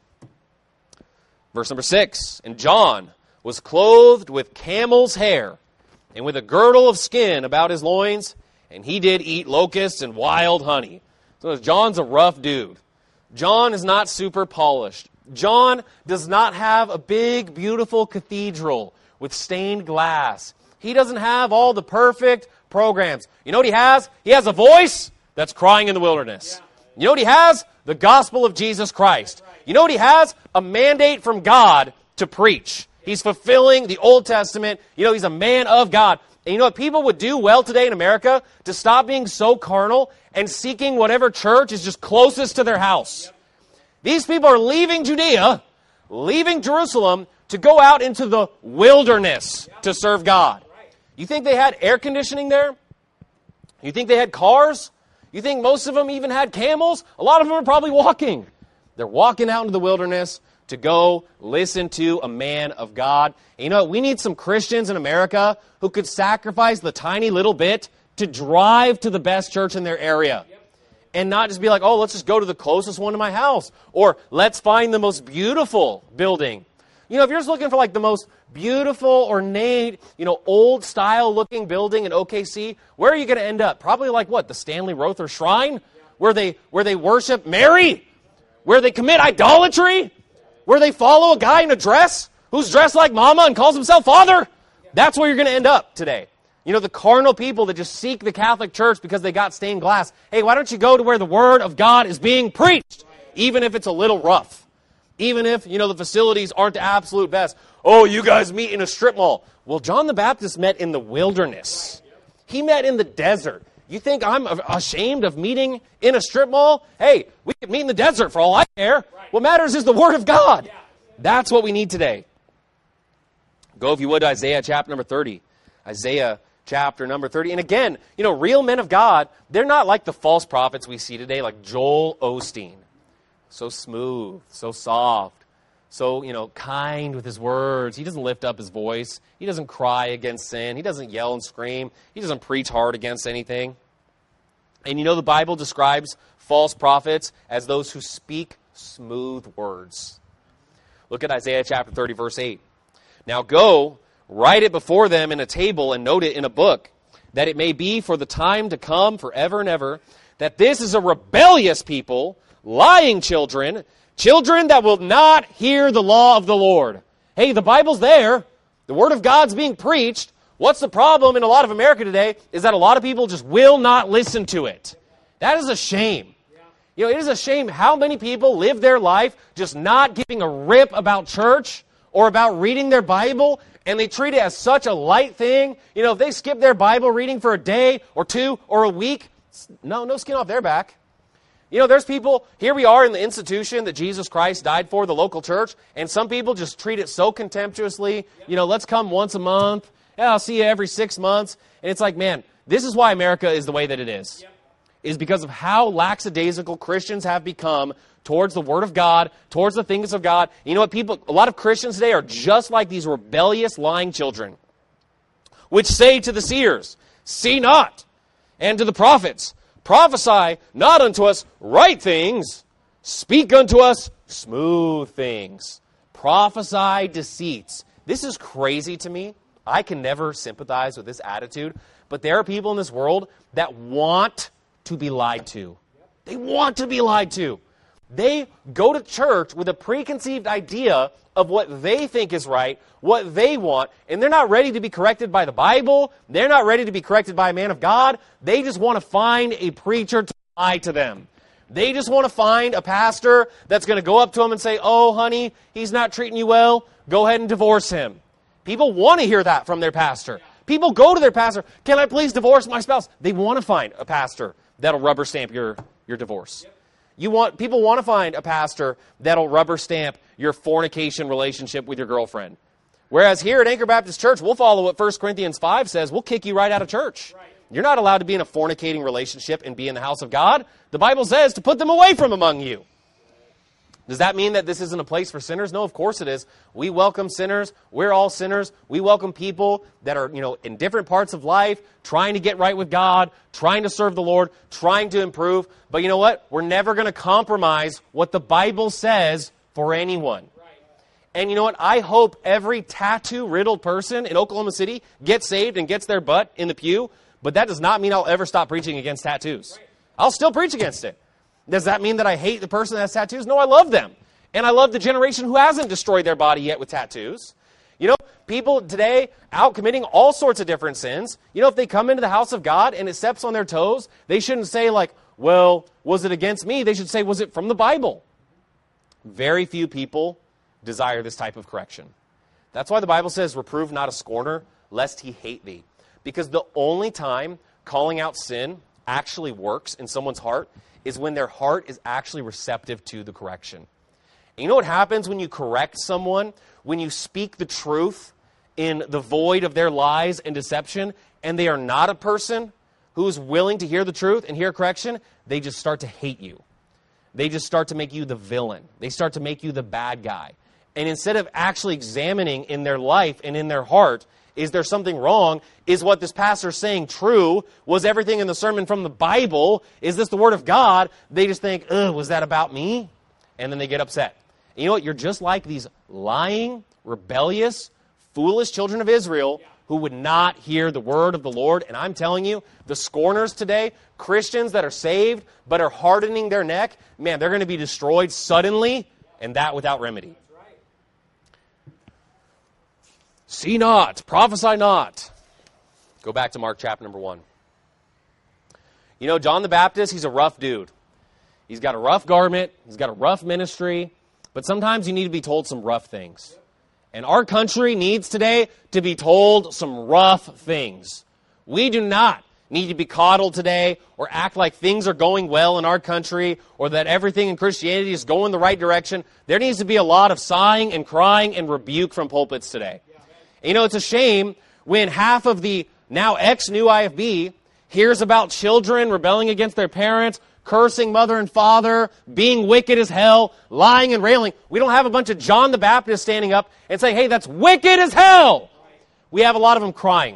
Verse number six. And John was clothed with camel's hair and with a girdle of skin about his loins, and he did eat locusts and wild honey. So John's a rough dude. John is not super polished. John does not have a big, beautiful cathedral with stained glass. He doesn't have all the perfect programs. You know what he has? He has a voice that's crying in the wilderness. You know what he has? The gospel of Jesus Christ. You know what he has? A mandate from God to preach. He's fulfilling the Old Testament. You know, he's a man of God. And you know what people would do well today in America? To stop being so carnal and seeking whatever church is just closest to their house. These people are leaving Judea, leaving Jerusalem to go out into the wilderness to serve God. You think they had air conditioning there? You think they had cars? You think most of them even had camels? A lot of them are probably walking. They're walking out into the wilderness to go listen to a man of God. And you know what? We need some Christians in America who could sacrifice the tiny little bit to drive to the best church in their area. And not just be like, oh, let's just go to the closest one to my house. Or let's find the most beautiful building. You know, if you're just looking for like the most beautiful, ornate, you know, old style looking building in O K C, where are you going to end up? Probably like what? The Stanley Rother Shrine? Where they, where they worship Mary? Where they commit idolatry? Where they follow a guy in a dress who's dressed like mama and calls himself father? That's where you're going to end up today. You know, the carnal people that just seek the Catholic Church because they got stained glass. Hey, why don't you go to where the Word of God is being preached? Even if it's a little rough. Even if, you know, the facilities aren't the absolute best. Oh, you guys meet in a strip mall. Well, John the Baptist met in the wilderness. He met in the desert. You think I'm ashamed of meeting in a strip mall? Hey, we could meet in the desert for all I care. What matters is the Word of God. That's what we need today. Go, if you would, to Isaiah chapter number thirty. Isaiah chapter number thirty. And again, you know, real men of God, they're not like the false prophets we see today, like Joel Osteen. So smooth, so soft, so, you know, kind with his words. He doesn't lift up his voice. He doesn't cry against sin. He doesn't yell and scream. He doesn't preach hard against anything. And you know, the Bible describes false prophets as those who speak smooth words. Look at Isaiah chapter thirty, verse eight. Now go, write it before them in a table and note it in a book, that it may be for the time to come forever and ever, that this is a rebellious people, lying children, children that will not hear the law of the Lord. Hey, the Bible's there. The Word of God's being preached. What's the problem in a lot of America today is that a lot of people just will not listen to it. That is a shame. You know, it is a shame how many people live their life just not giving a rip about church or about reading their Bible, and they treat it as such a light thing. You know, if they skip their Bible reading for a day or two or a week, no, no skin off their back. You know, there's people, here we are in the institution that Jesus Christ died for, the local church, and some people just treat it so contemptuously. You know, let's come once a month. Yeah, I'll see you every six months. And it's like, man, this is why America is the way that it is. Yep. Is because of how lackadaisical Christians have become towards the Word of God, towards the things of God. You know what, people, a lot of Christians today are just like these rebellious, lying children, which say to the seers, see not, and to the prophets, prophesy not unto us right things, speak unto us smooth things. Prophesy deceits. This is crazy to me. I can never sympathize with this attitude, but there are people in this world that want to be lied to. They want to be lied to. They go to church with a preconceived idea of what they think is right, what they want, and they're not ready to be corrected by the Bible. They're not ready to be corrected by a man of God. They just want to find a preacher to lie to them. They just want to find a pastor that's going to go up to them and say, oh, honey, he's not treating you well. Go ahead and divorce him. People want to hear that from their pastor. People go to their pastor, can I please divorce my spouse? They want to find a pastor that'll rubber stamp your, your divorce. You want people want to find a pastor that'll rubber stamp your fornication relationship with your girlfriend. Whereas here at Anchor Baptist Church, we'll follow what First Corinthians five says. We'll kick you right out of church. Right. You're not allowed to be in a fornicating relationship and be in the house of God. The Bible says to put them away from among you. Does that mean that this isn't a place for sinners? No, of course it is. We welcome sinners. We're all sinners. We welcome people that are, you know, in different parts of life, trying to get right with God, trying to serve the Lord, trying to improve. But you know what? We're never going to compromise what the Bible says for anyone. And you know what? I hope every tattoo-riddled person in Oklahoma City gets saved and gets their butt in the pew. But that does not mean I'll ever stop preaching against tattoos. I'll still preach against it. Does that mean that I hate the person that has tattoos? No, I love them. And I love the generation who hasn't destroyed their body yet with tattoos. You know, people today out committing all sorts of different sins. You know, if they come into the house of God and it steps on their toes, they shouldn't say like, well, was it against me? They should say, was it from the Bible? Very few people desire this type of correction. That's why the Bible says, reprove not a scorner, lest he hate thee. Because the only time calling out sin actually works in someone's heart is when their heart is actually receptive to the correction. And you know what happens when you correct someone? When you speak the truth in the void of their lies and deception, and they are not a person who is willing to hear the truth and hear correction, they just start to hate you. They just start to make you the villain. They start to make you the bad guy. And instead of actually examining in their life and in their heart, is there something wrong? Is what this pastor is saying true? Was everything in the sermon from the Bible? Is this the Word of God? They just think, ugh, was that about me? And then they get upset. And you know what? You're just like these lying, rebellious, foolish children of Israel who would not hear the word of the Lord. And I'm telling you, the scorners today, Christians that are saved but are hardening their neck, man, they're going to be destroyed suddenly, and that without remedy. See not, prophesy not. Go back to Mark chapter number one. You know, John the Baptist, he's a rough dude. He's got a rough garment, he's got a rough ministry, but sometimes you need to be told some rough things. And our country needs today to be told some rough things. We do not need to be coddled today or act like things are going well in our country or that everything in Christianity is going the right direction. There needs to be a lot of sighing and crying and rebuke from pulpits today. You know, it's a shame when half of the now ex-New I F B hears about children rebelling against their parents, cursing mother and father, being wicked as hell, lying and railing. We don't have a bunch of John the Baptist standing up and saying, hey, that's wicked as hell. We have a lot of them crying.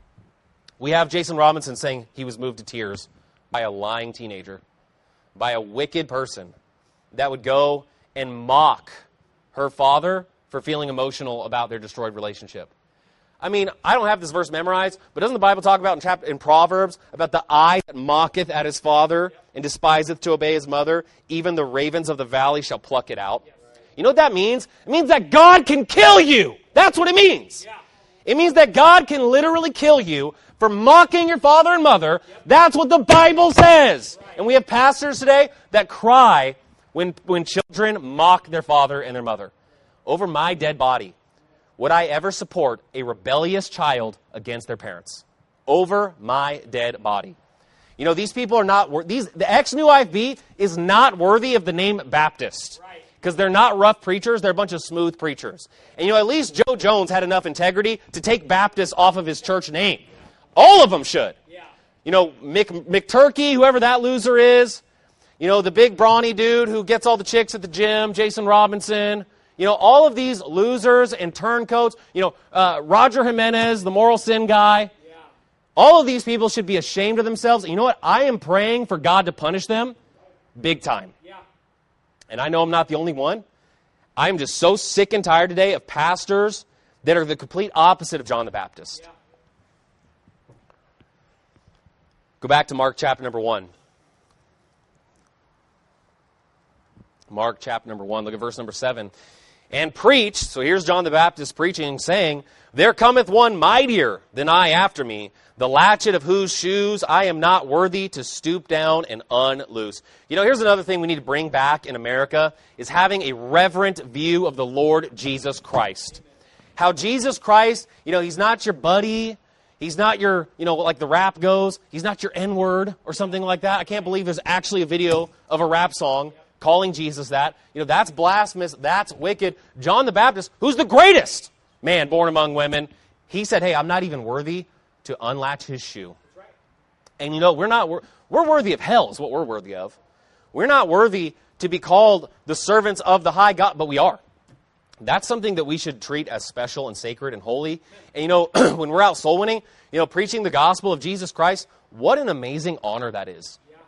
We have Jason Robinson saying he was moved to tears by a lying teenager, by a wicked person that would go and mock her father for feeling emotional about their destroyed relationship. I mean, I don't have this verse memorized, but doesn't the Bible talk about in, chapter, in Proverbs about the eye that mocketh at his father and despiseth to obey his mother? Even the ravens of the valley shall pluck it out. You know what that means? It means that God can kill you. That's what it means. It means that God can literally kill you for mocking your father and mother. That's what the Bible says. And we have pastors today that cry when, when children mock their father and their mother. Over my dead body, would I ever support a rebellious child against their parents? Over my dead body. You know, these people are not, these the ex-New I F B is not worthy of the name Baptist. Because they're not rough preachers, they're a bunch of smooth preachers. And you know, at least Joe Jones had enough integrity to take Baptist off of his church name. All of them should. You know, Mick, McTurkey, whoever that loser is. You know, the big brawny dude who gets all the chicks at the gym, Jason Robinson. You know, all of these losers and turncoats, you know, uh, Roger Jimenez, the moral sin guy, yeah. All of these people should be ashamed of themselves. And you know what? I am praying for God to punish them big time. Yeah. And I know I'm not the only one. I'm just so sick and tired today of pastors that are the complete opposite of John the Baptist. Yeah. Go back to Mark chapter number one. Mark chapter number one, look at verse number seven. And preach, so here's John the Baptist preaching, saying, there cometh one mightier than I after me, the latchet of whose shoes I am not worthy to stoop down and unloose. You know, here's another thing we need to bring back in America, is having a reverent view of the Lord Jesus Christ. How Jesus Christ, you know, he's not your buddy. He's not your, you know, like the rap goes, he's not your N-word or something like that. I can't believe there's actually a video of a rap song calling Jesus that. You know, that's blasphemous. That's wicked. John the Baptist, who's the greatest man born among women, he said, hey, I'm not even worthy to unlatch his shoe. And you know, we're not, we're, we're worthy of hell is what we're worthy of. We're not worthy to be called the servants of the high God, but we are. That's something that we should treat as special and sacred and holy. And you know, when we're out soul winning, you know, preaching the gospel of Jesus Christ, what an amazing honor that is. Yeah.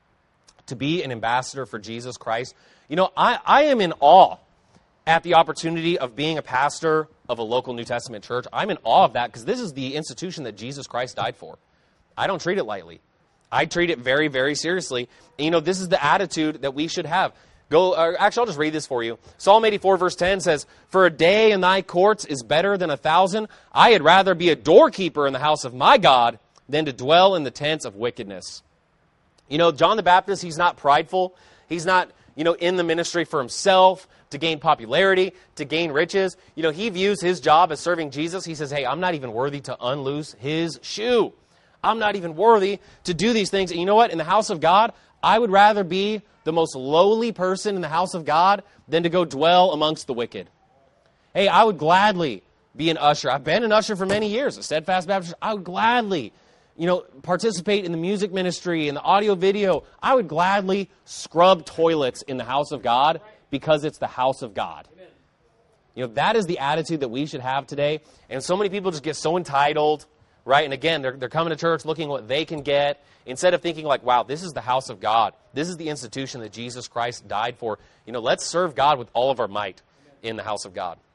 To be an ambassador for Jesus Christ. You know, I, I am in awe at the opportunity of being a pastor of a local New Testament church. I'm in awe of that because this is the institution that Jesus Christ died for. I don't treat it lightly. I treat it very, very seriously. And you know, this is the attitude that we should have. Go. Uh, actually, I'll just read this for you. Psalm eighty-four, verse ten says, for a day in thy courts is better than a thousand. I had rather be a doorkeeper in the house of my God than to dwell in the tents of wickedness. You know, John the Baptist, he's not prideful. He's not, you know, in the ministry for himself, to gain popularity, to gain riches. You know, he views his job as serving Jesus. He says, hey, I'm not even worthy to unloose his shoe. I'm not even worthy to do these things. And you know what? In the house of God, I would rather be the most lowly person in the house of God than to go dwell amongst the wicked. Hey, I would gladly be an usher. I've been an usher for many years, a Steadfast Baptist. I would gladly, you know, participate in the music ministry, in the audio video. I would gladly scrub toilets in the house of God because it's the house of God. Amen. You know, that is the attitude that we should have today. And so many people just get so entitled, right? And again, they're, they're coming to church looking what they can get, instead of thinking like, wow, this is the house of God. This is the institution that Jesus Christ died for. You know, let's serve God with all of our might in the house of God.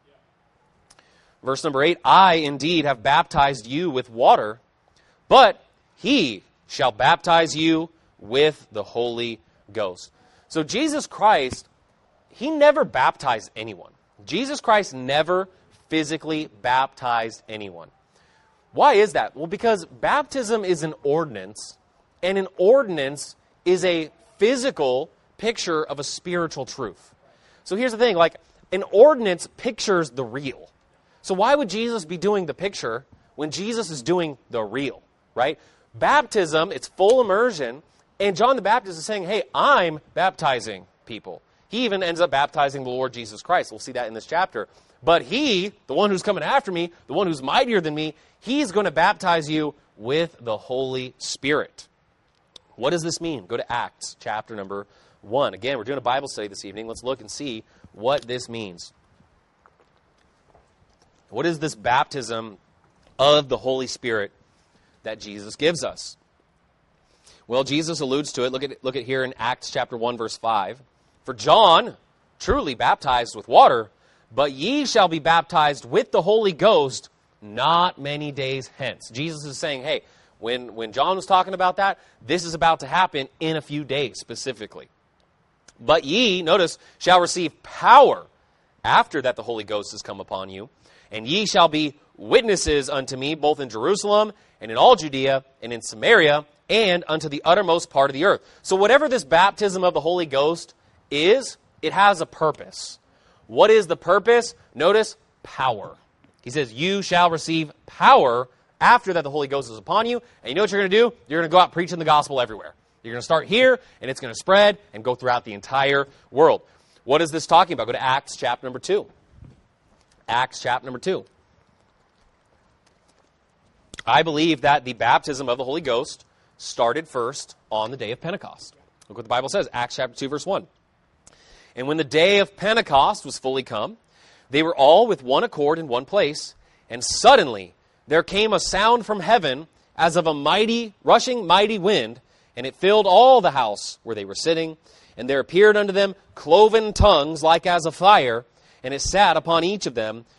Verse number eight, I indeed have baptized you with water, but he shall baptize you with the Holy Ghost. So Jesus Christ, he never baptized anyone. Jesus Christ never physically baptized anyone. Why is that? Well, because baptism is an ordinance, and an ordinance is a physical picture of a spiritual truth. So here's the thing, like, an ordinance pictures the real. So why would Jesus be doing the picture when Jesus is doing the real, right? Baptism, it's full immersion, and John the Baptist is saying, hey, I'm baptizing people. He even ends up baptizing the Lord Jesus Christ. We'll see that in this chapter. But he, the one who's coming after me, the one who's mightier than me, he's going to baptize you with the Holy Spirit. What does this mean? Go to Acts chapter number one. Again, we're doing a Bible study this evening. Let's look and see what this means. What is this baptism of the Holy Spirit that Jesus gives us? Well, Jesus alludes to it. Look at, look at here in Acts chapter one, verse five. For John truly baptized with water, but ye shall be baptized with the Holy Ghost not many days hence. Jesus is saying, hey, when, when John was talking about that, this is about to happen in a few days specifically. But ye, notice, shall receive power after that the Holy Ghost has come upon you, and ye shall be witnesses unto me both in Jerusalem and in all Judea and in Samaria and unto the uttermost part of the earth. So whatever this baptism of the Holy Ghost is, it has a purpose. What is the purpose? Notice, power. He says, you shall receive power after that the Holy Ghost is upon you. And you know what you're going to do? You're going to go out preaching the gospel everywhere. You're going to start here, and it's going to spread and go throughout the entire world. What is this talking about? Go to Acts chapter number two. Acts chapter number two. I believe that the baptism of the Holy Ghost started first on the day of Pentecost. Look what the Bible says, Acts chapter two, verse one. And when the day of Pentecost was fully come, they were all with one accord in one place, and suddenly there came a sound from heaven as of a mighty, rushing mighty wind, and it filled all the house where they were sitting. And there appeared unto them cloven tongues like as of fire, and it sat upon each of them.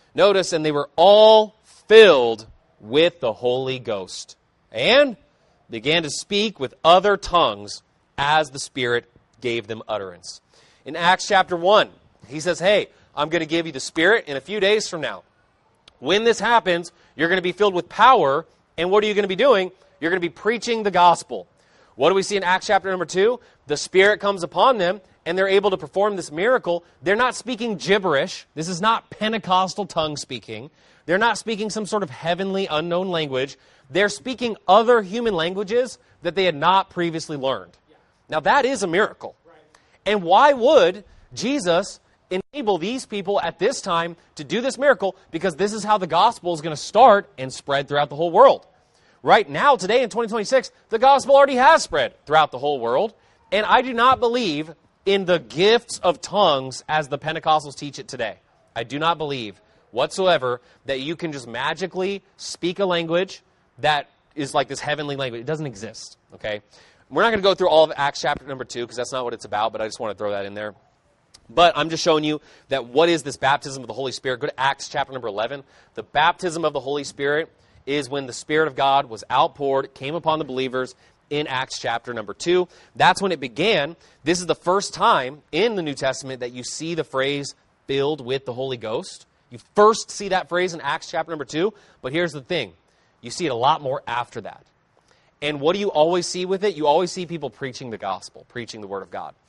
Notice, and they were all filled with the Holy Ghost, and began to speak with other tongues as the Spirit gave them utterance. In Acts chapter one, he says, hey, I'm going to give you the Spirit in a few days from now. When this happens, you're going to be filled with power, and what are you going to be doing? You're going to be preaching the gospel. What do we see in Acts chapter number two? The Spirit comes upon them, and they're able to perform this miracle. They're not speaking gibberish. This is not Pentecostal tongue speaking. They're not speaking some sort of heavenly unknown language. They're speaking other human languages that they had not previously learned. Now that is a miracle. And why would Jesus enable these people at this time to do this miracle? Because this is how the gospel is going to start and spread throughout the whole world. Right now, today in twenty twenty-six, the gospel already has spread throughout the whole world. And I do not believe in the gifts of tongues as the Pentecostals teach it today. I do not believe whatsoever that you can just magically speak a language that is like this heavenly language. It doesn't exist, okay? We're not going to go through all of Acts chapter number two because that's not what it's about, but I just want to throw that in there. But I'm just showing you that what is this baptism of the Holy Spirit. Go to Acts chapter number eleven. The baptism of the Holy Spirit is when the Spirit of God was outpoured, came upon the believers in Acts chapter number two. That's when it began. This is the first time in the New Testament that you see the phrase filled with the Holy Ghost. You first see that phrase in Acts chapter number two, but here's the thing. You see it a lot more after that. And what do you always see with it? You always see people preaching the gospel, preaching the word of God.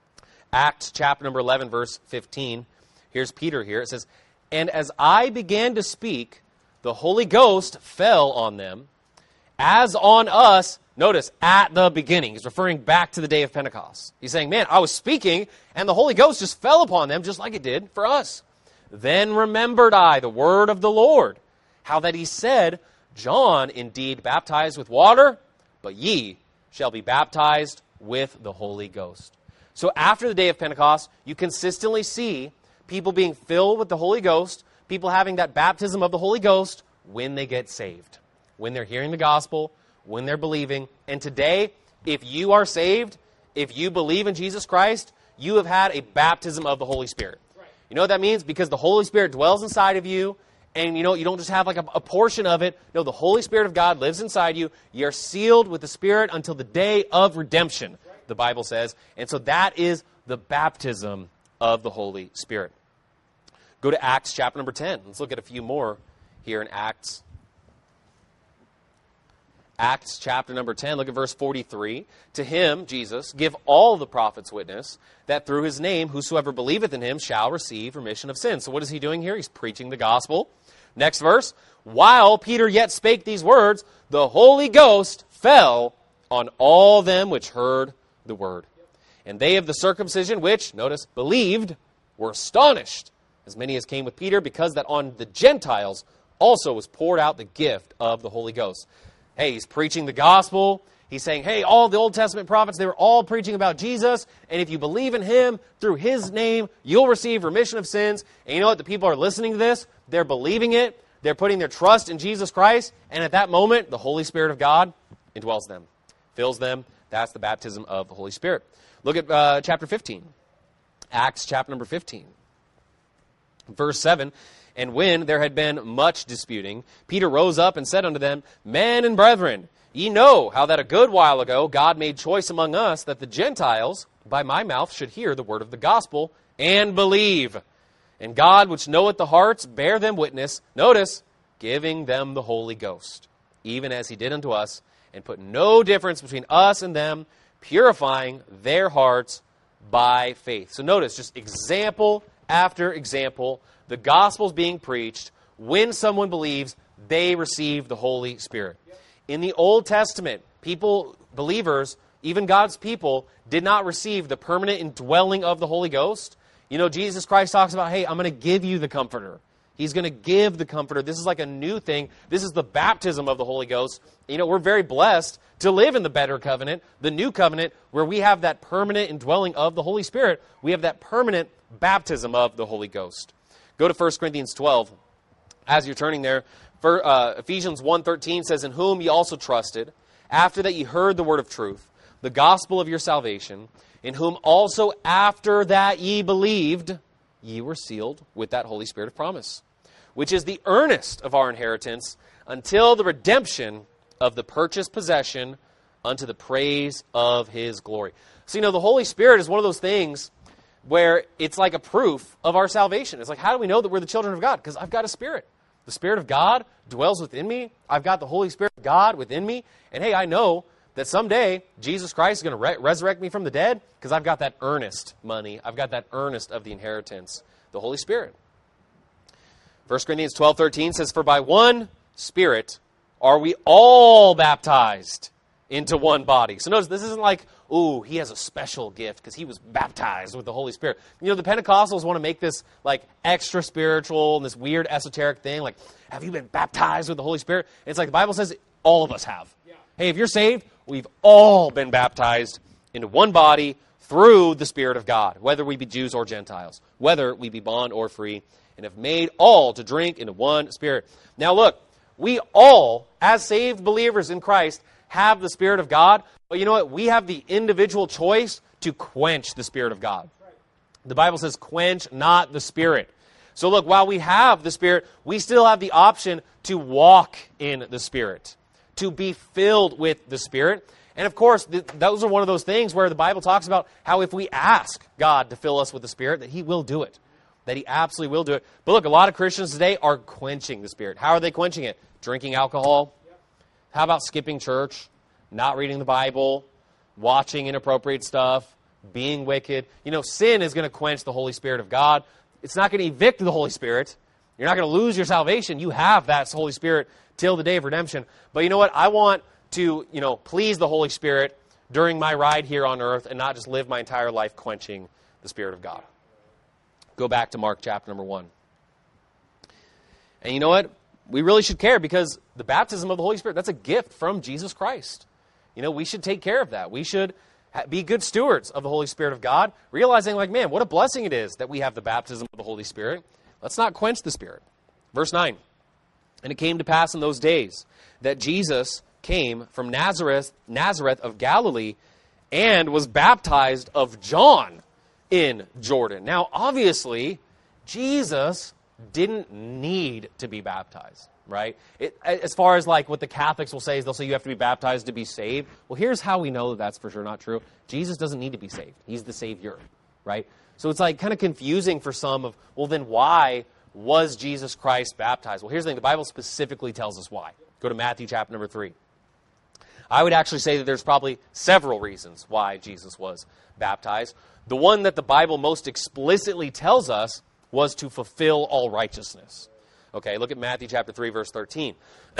Acts chapter number eleven, verse fifteen. Here's Peter here. It says, and as I began to speak, the Holy Ghost fell on them, as on us, notice, at the beginning. He's referring back to the day of Pentecost. He's saying, man, I was speaking, and the Holy Ghost just fell upon them, just like it did for us. Then remembered I the word of the Lord, how that he said, John indeed baptized with water, but ye shall be baptized with the Holy Ghost. So after the day of Pentecost, you consistently see people being filled with the Holy Ghost, people having that baptism of the Holy Ghost when they get saved, when they're hearing the gospel, when they're believing. And today, if you are saved, if you believe in Jesus Christ, you have had a baptism of the Holy Spirit. Right. You know what that means? Because the Holy Spirit dwells inside of you, and you know, you don't just have like a, a portion of it. No, the Holy Spirit of God lives inside you. You're sealed with the Spirit until the day of redemption, the Bible says. And so that is the baptism of the Holy Spirit. Go to Acts chapter number ten. Let's look at a few more here in Acts. Acts chapter number ten, look at verse forty-three. To him, Jesus, give all the prophets witness, that through his name whosoever believeth in him shall receive remission of sins. So what is he doing here? He's preaching the gospel. Next verse. While Peter yet spake these words, the Holy Ghost fell on all them which heard the word. And they of the circumcision which, notice, believed, were astonished, as many as came with Peter, because that on the Gentiles also was poured out the gift of the Holy Ghost. Hey, he's preaching the gospel. He's saying, hey, all the Old Testament prophets, they were all preaching about Jesus. And if you believe in him, through his name, you'll receive remission of sins. And you know what? The people are listening to this. They're believing it. They're putting their trust in Jesus Christ. And at that moment, the Holy Spirit of God indwells them, fills them. That's the baptism of the Holy Spirit. Look at uh, chapter fifteen. Acts chapter number fifteen. Verse seven. And when there had been much disputing, Peter rose up and said unto them, Men and brethren, ye know how that a good while ago God made choice among us that the Gentiles by my mouth should hear the word of the gospel and believe. And God, which knoweth the hearts, bear them witness, notice, giving them the Holy Ghost, even as he did unto us, and put no difference between us and them, purifying their hearts by faith. So notice, just example after example, the gospel's being preached. When someone believes, they receive the Holy Spirit. In the Old Testament, people, believers, even God's people, did not receive the permanent indwelling of the Holy Ghost. You know, Jesus Christ talks about, hey, I'm going to give you the Comforter. He's going to give the Comforter. This is like a new thing. This is the baptism of the Holy Ghost. You know, we're very blessed to live in the better covenant, the new covenant, where we have that permanent indwelling of the Holy Spirit. We have that permanent baptism of the Holy Ghost. Go to First Corinthians twelve. As you're turning there, for, uh, Ephesians one thirteen says, In whom ye also trusted, after that ye heard the word of truth, the gospel of your salvation, in whom also after that ye believed, ye were sealed with that Holy Spirit of promise, which is the earnest of our inheritance until the redemption of the purchased possession unto the praise of his glory. So, you know, the Holy Spirit is one of those things where it's like a proof of our salvation. It's like, how do we know that we're the children of God? Because I've got a Spirit. The Spirit of God dwells within me. I've got the Holy Spirit of God within me. And hey, I know that someday Jesus Christ is going to re- resurrect me from the dead because I've got that earnest money. I've got that earnest of the inheritance, the Holy Spirit. First Corinthians twelve thirteen says, for by one Spirit are we all baptized into one body. So notice, this isn't like, ooh, he has a special gift because he was baptized with the Holy Spirit. You know, the Pentecostals want to make this like extra spiritual and this weird esoteric thing. Like, have you been baptized with the Holy Spirit? And it's like the Bible says all of us have. Yeah. Hey, if you're saved, we've all been baptized into one body through the Spirit of God, whether we be Jews or Gentiles, whether we be bond or free, and have made all to drink into one Spirit. Now look, we all, as saved believers in Christ, have the Spirit of God. But you know what? We have the individual choice to quench the Spirit of God. The Bible says, quench not the Spirit. So look, while we have the Spirit, we still have the option to walk in the Spirit, to be filled with the Spirit. And of course, th- those are one of those things where the Bible talks about how if we ask God to fill us with the Spirit, that he will do it. That he absolutely will do it. But look, a lot of Christians today are quenching the Spirit. How are they quenching it? Drinking alcohol? How about skipping church? Not reading the Bible? Watching inappropriate stuff? Being wicked? You know, sin is going to quench the Holy Spirit of God. It's not going to evict the Holy Spirit. You're not going to lose your salvation. You have that Holy Spirit till the day of redemption. But you know what? I want to, you know, please the Holy Spirit during my ride here on earth and not just live my entire life quenching the Spirit of God. Go back to Mark chapter number one. And you know what? We really should care because the baptism of the Holy Spirit, that's a gift from Jesus Christ. You know, we should take care of that. We should ha- be good stewards of the Holy Spirit of God, realizing like, man, what a blessing it is that we have the baptism of the Holy Spirit. Let's not quench the Spirit. Verse nine, and it came to pass in those days that Jesus came from Nazareth, Nazareth of Galilee and was baptized of John in Jordan. Now, obviously, Jesus didn't need to be baptized, right? It, as far as like what the Catholics will say is they'll say you have to be baptized to be saved. Well, here's how we know that that's for sure not true. Jesus doesn't need to be saved. He's the Savior, right? So it's like kind of confusing for some of, well, then why was Jesus Christ baptized? Well, here's the thing. The Bible specifically tells us why. Go to Matthew chapter number three. I would actually say that there's probably several reasons why Jesus was baptized. The one that the Bible most explicitly tells us was to fulfill all righteousness. Okay, look at Matthew chapter three, verse thirteen.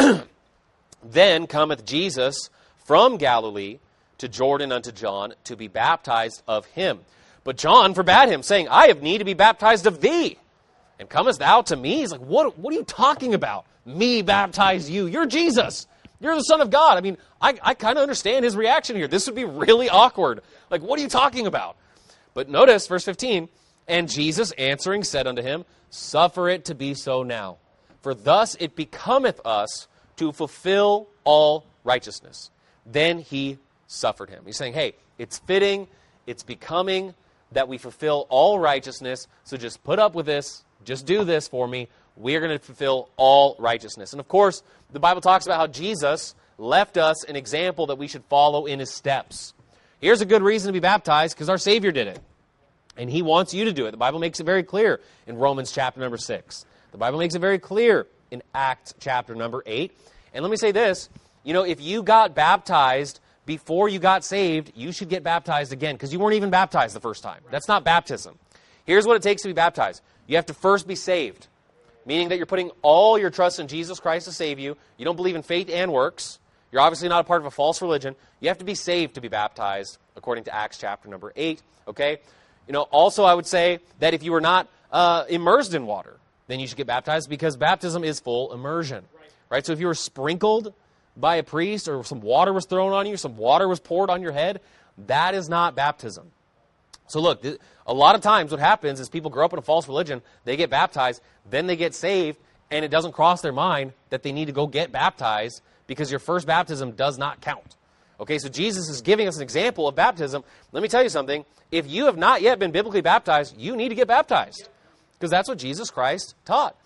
Then cometh Jesus from Galilee to Jordan unto John to be baptized of him. But John forbade him, saying, I have need to be baptized of thee. And comest thou to me? He's like, what, what are you talking about? Me baptize you. You're Jesus. You're the Son of God. I mean, I, I kind of understand his reaction here. This would be really awkward. Like, what are you talking about? But notice, verse fifteen, and Jesus answering said unto him, suffer it to be so now, for thus it becometh us to fulfill all righteousness. Then he suffered him. He's saying, hey, it's fitting, it's becoming that we fulfill all righteousness, so just put up with this, just do this for me. We're going to fulfill all righteousness. And of course, the Bible talks about how Jesus left us an example that we should follow in his steps. Here's a good reason to be baptized, because our Savior did it. And he wants you to do it. The Bible makes it very clear in Romans chapter number six. The Bible makes it very clear in Acts chapter number eight. And let me say this, you know, if you got baptized before you got saved, you should get baptized again, because you weren't even baptized the first time. That's not baptism. Here's what it takes to be baptized. You have to first be saved, meaning that you're putting all your trust in Jesus Christ to save you. You don't believe in faith and works. You're obviously not a part of a false religion. You have to be saved to be baptized, according to Acts chapter number eight, okay? You know, also I would say that if you were not uh, immersed in water, then you should get baptized, because baptism is full immersion, right. right? So if you were sprinkled by a priest, or some water was thrown on you, some water was poured on your head, that is not baptism. So look, th- a lot of times what happens is people grow up in a false religion, they get baptized, then they get saved, and it doesn't cross their mind that they need to go get baptized, because your first baptism does not count. Okay, so Jesus is giving us an example of baptism. Let me tell you something. If you have not yet been biblically baptized, you need to get baptized, because that's what Jesus Christ taught.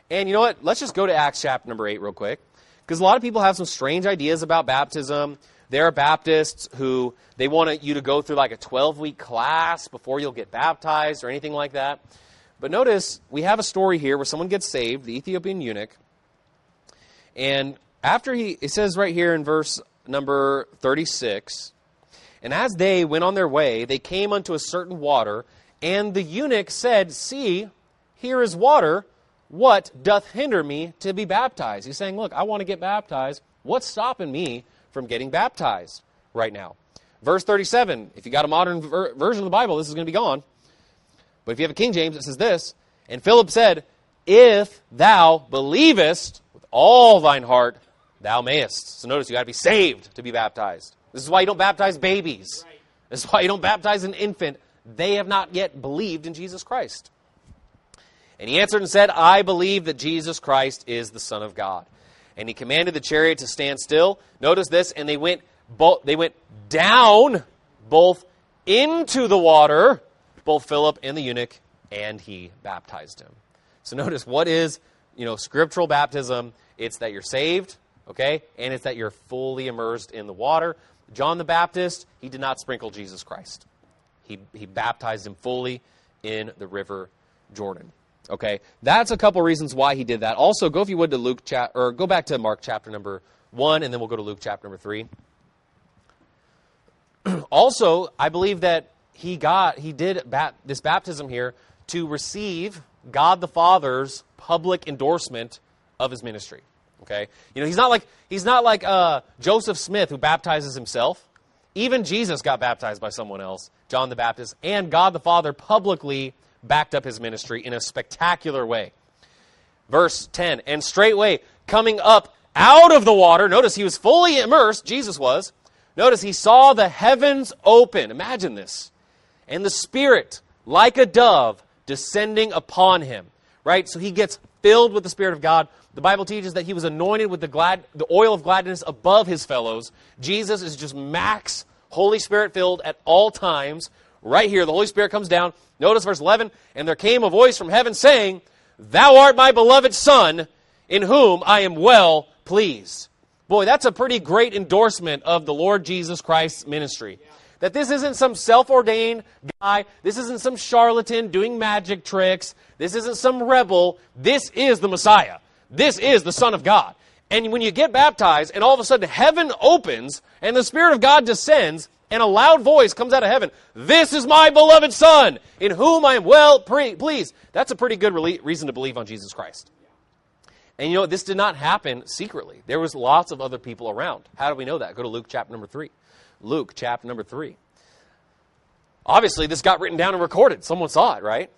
And you know what? Let's just go to Acts chapter number eight real quick. Because a lot of people have some strange ideas about baptism. There are Baptists who, they want you to go through like a twelve-week class before you'll get baptized or anything like that. But notice, we have a story here where someone gets saved, the Ethiopian eunuch. And after he, it says right here in verse number thirty-six, and as they went on their way, they came unto a certain water, and the eunuch said, see, here is water. What doth hinder me to be baptized? He's saying, look, I want to get baptized. What's stopping me from getting baptized right now? Verse thirty-seven, if you got a modern ver- version of the Bible, this is going to be gone. But if you have a King James, it says this, and Philip said, if thou believest with all thine heart, thou mayest. So notice, you got to be saved to be baptized. This is why you don't baptize babies. Right. This is why you don't baptize an infant. They have not yet believed in Jesus Christ. And he answered and said, I believe that Jesus Christ is the Son of God. And he commanded the chariot to stand still. Notice this, and they went bo- they went down both into the water, both Philip and the eunuch, and he baptized him. So notice, what is, you know, scriptural baptism? It's that you're saved, okay, and it's that you're fully immersed in the water. John the Baptist, he did not sprinkle Jesus Christ. He he baptized him fully in the river Jordan. Okay, that's a couple reasons why he did that. Also, go if you would to Luke cha- or go back to Mark chapter number one, and then we'll go to Luke chapter number three. Also, I believe that he got he did bat, this baptism here to receive God the Father's public endorsement of his ministry. Okay, you know, he's not like he's not like uh, Joseph Smith, who baptizes himself. Even Jesus got baptized by someone else, John the Baptist, and God the Father publicly backed up his ministry in a spectacular way. Verse ten, and straightway coming up out of the water, notice he was fully immersed, Jesus was. Notice he saw the heavens open. Imagine this. And the Spirit, like a dove, descending upon him. Right? So he gets filled with the Spirit of God. The Bible teaches that he was anointed with the glad, the oil of gladness above his fellows. Jesus is just max Holy Spirit filled at all times. Right here, the Holy Spirit comes down. Notice verse eleven, and there came a voice from heaven saying, Thou art my beloved Son, in whom I am well pleased. Boy, that's a pretty great endorsement of the Lord Jesus Christ's ministry. Yeah. That this isn't some self-ordained guy. This isn't some charlatan doing magic tricks. This isn't some rebel. This is the Messiah. This is the Son of God. And when you get baptized, and all of a sudden heaven opens, and the Spirit of God descends, and a loud voice comes out of heaven, This is my beloved Son, in whom I am well pre- pleased. That's a pretty good re- reason to believe on Jesus Christ. And you know, this did not happen secretly. There was lots of other people around. How do we know that? Go to Luke chapter number three. Luke chapter number three. Obviously, this got written down and recorded. Someone saw it, right?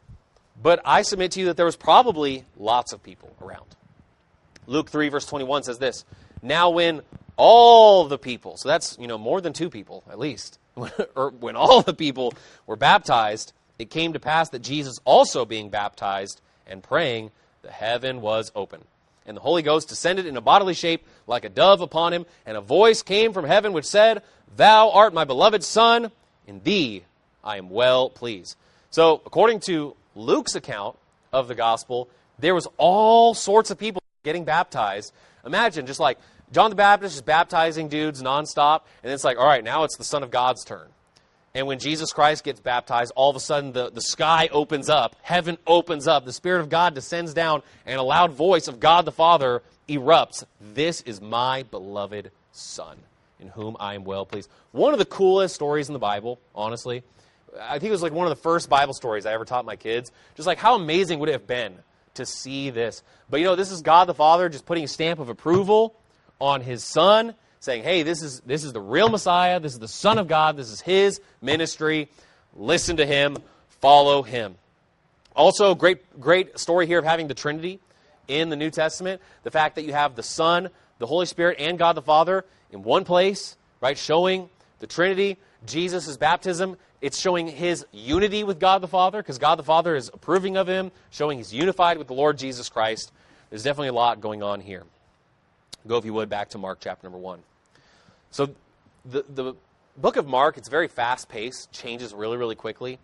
But I submit to you that there was probably lots of people around. Luke three, verse twenty-one says this, Now when all the people, so that's, you know, more than two people at least, or when all the people were baptized, it came to pass that Jesus also being baptized and praying, the heaven was open. And the Holy Ghost descended in a bodily shape like a dove upon him, and a voice came from heaven which said, Thou art my beloved Son, in thee I am well pleased. So, according to Luke's account of the gospel, there was all sorts of people getting baptized. Imagine, just like John the Baptist is baptizing dudes nonstop, and it's like, all right, now it's the Son of God's turn. And when Jesus Christ gets baptized, all of a sudden the, the sky opens up, heaven opens up, the Spirit of God descends down, and a loud voice of God the Father erupts. This is my beloved Son, in whom I am well pleased. One of the coolest stories in the Bible, honestly. I think it was like one of the first Bible stories I ever taught my kids. Just like, how amazing would it have been to see this? But you know, this is God the Father just putting a stamp of approval on his Son, saying, hey, this is this is the real Messiah. This is the Son of God. This is his ministry. Listen to him. Follow him. Also, great, great story here of having the Trinity in the New Testament. The fact that you have the Son, the Holy Spirit, and God the Father in one place, right? Showing the Trinity. Jesus' baptism, it's showing his unity with God the Father, because God the Father is approving of him, showing he's unified with the Lord Jesus Christ. There's definitely a lot going on here. Go, if you would, back to Mark chapter number one. So the, the book of Mark, it's very fast-paced, changes really, really quickly.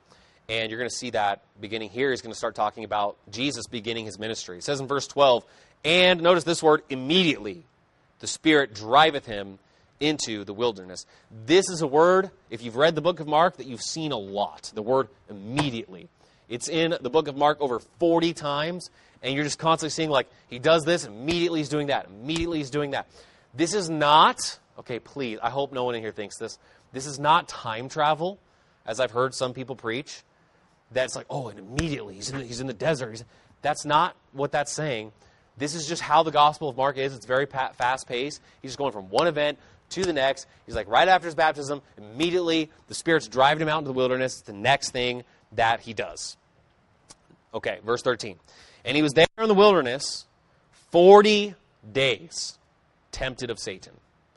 And you're going to see that beginning here. He's going to start talking about Jesus beginning his ministry. It says in verse twelve, and notice this word, immediately, the Spirit driveth him into the wilderness. This is a word, if you've read the book of Mark, that you've seen a lot. The word immediately. It's in the book of Mark over forty times, and you're just constantly seeing, like, he does this, immediately he's doing that, immediately he's doing that. This is not, okay, please, I hope no one in here thinks this. This is not time travel, as I've heard some people preach. That's like, oh, and immediately he's in the, he's in the desert. He's, that's not what that's saying. This is just how the Gospel of Mark is. It's very pa- fast-paced. He's just going from one event to the next. He's like, right after his baptism, immediately the Spirit's driving him out into the wilderness. It's the next thing that he does. Okay, verse thirteen. And he was there in the wilderness forty days, tempted of Satan,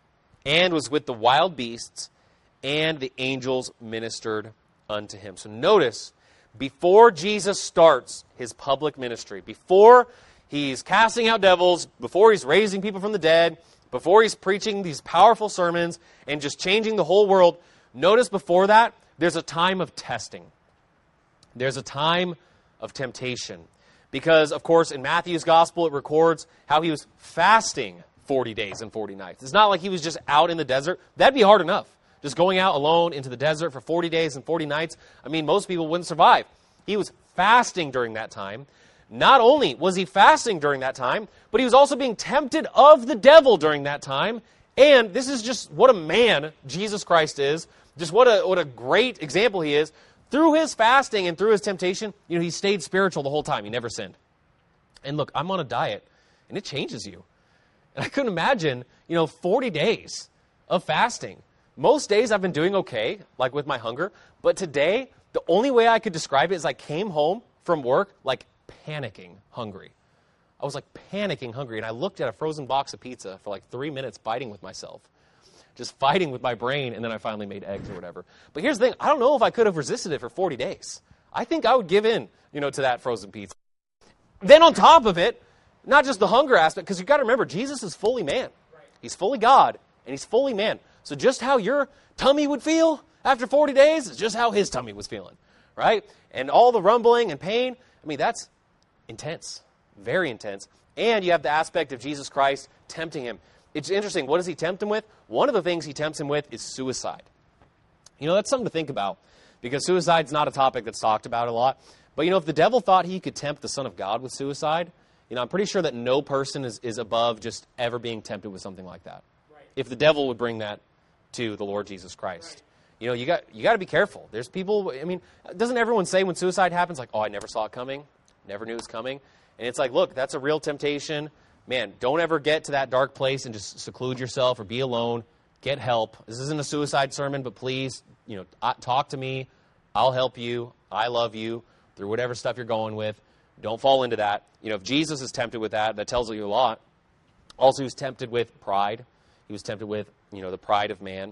and was with the wild beasts, and the angels ministered unto him. So notice, before Jesus starts his public ministry, before he's casting out devils, before he's raising people from the dead, before he's preaching these powerful sermons and just changing the whole world, notice before that, there's a time of testing. There's a time of temptation. Because, of course, in Matthew's gospel, it records how he was fasting forty days and forty nights. It's not like he was just out in the desert. That'd be hard enough. Just going out alone into the desert for forty days and forty nights. I mean, most people wouldn't survive. He was fasting during that time. Not only was he fasting during that time, but he was also being tempted of the devil during that time. And this is just what a man Jesus Christ is. Just what a, what a great example he is. Through his fasting and through his temptation, you know, he stayed spiritual the whole time. He never sinned. And look, I'm on a diet, and it changes you. And I couldn't imagine, you know, forty days of fasting. Most days I've been doing okay, like with my hunger. But today, the only way I could describe it is I came home from work, like, panicking hungry. I was like panicking hungry, and I looked at a frozen box of pizza for like three minutes fighting with myself. Just fighting with my brain, and then I finally made eggs or whatever. But here's the thing, I don't know if I could have resisted it for forty days. I think I would give in, you know, to that frozen pizza. Then on top of it, not just the hunger aspect, because you've got to remember, Jesus is fully man. He's fully God, and he's fully man. So just how your tummy would feel after forty days is just how his tummy was feeling, right? And all the rumbling and pain, I mean, that's intense, very intense. And you have the aspect of Jesus Christ tempting him. It's interesting. What does he tempt him with? One of the things he tempts him with is suicide. You know, that's something to think about, because suicide's not a topic that's talked about a lot. But, you know, if the devil thought he could tempt the Son of God with suicide, you know, I'm pretty sure that no person is, is above just ever being tempted with something like that. Right. If the devil would bring that to the Lord Jesus Christ. Right. You know, you got you got to be careful. There's people, I mean, doesn't everyone say when suicide happens, like, oh, I never saw it coming, never knew it was coming? And it's like, look, that's a real temptation. Man, don't ever get to that dark place and just seclude yourself or be alone. Get help. This isn't a suicide sermon, but please, you know, talk to me. I'll help you. I love you through whatever stuff you're going with. Don't fall into that. You know, if Jesus is tempted with that, that tells you a lot. Also, he was tempted with pride. He was tempted with, you know, the pride of man.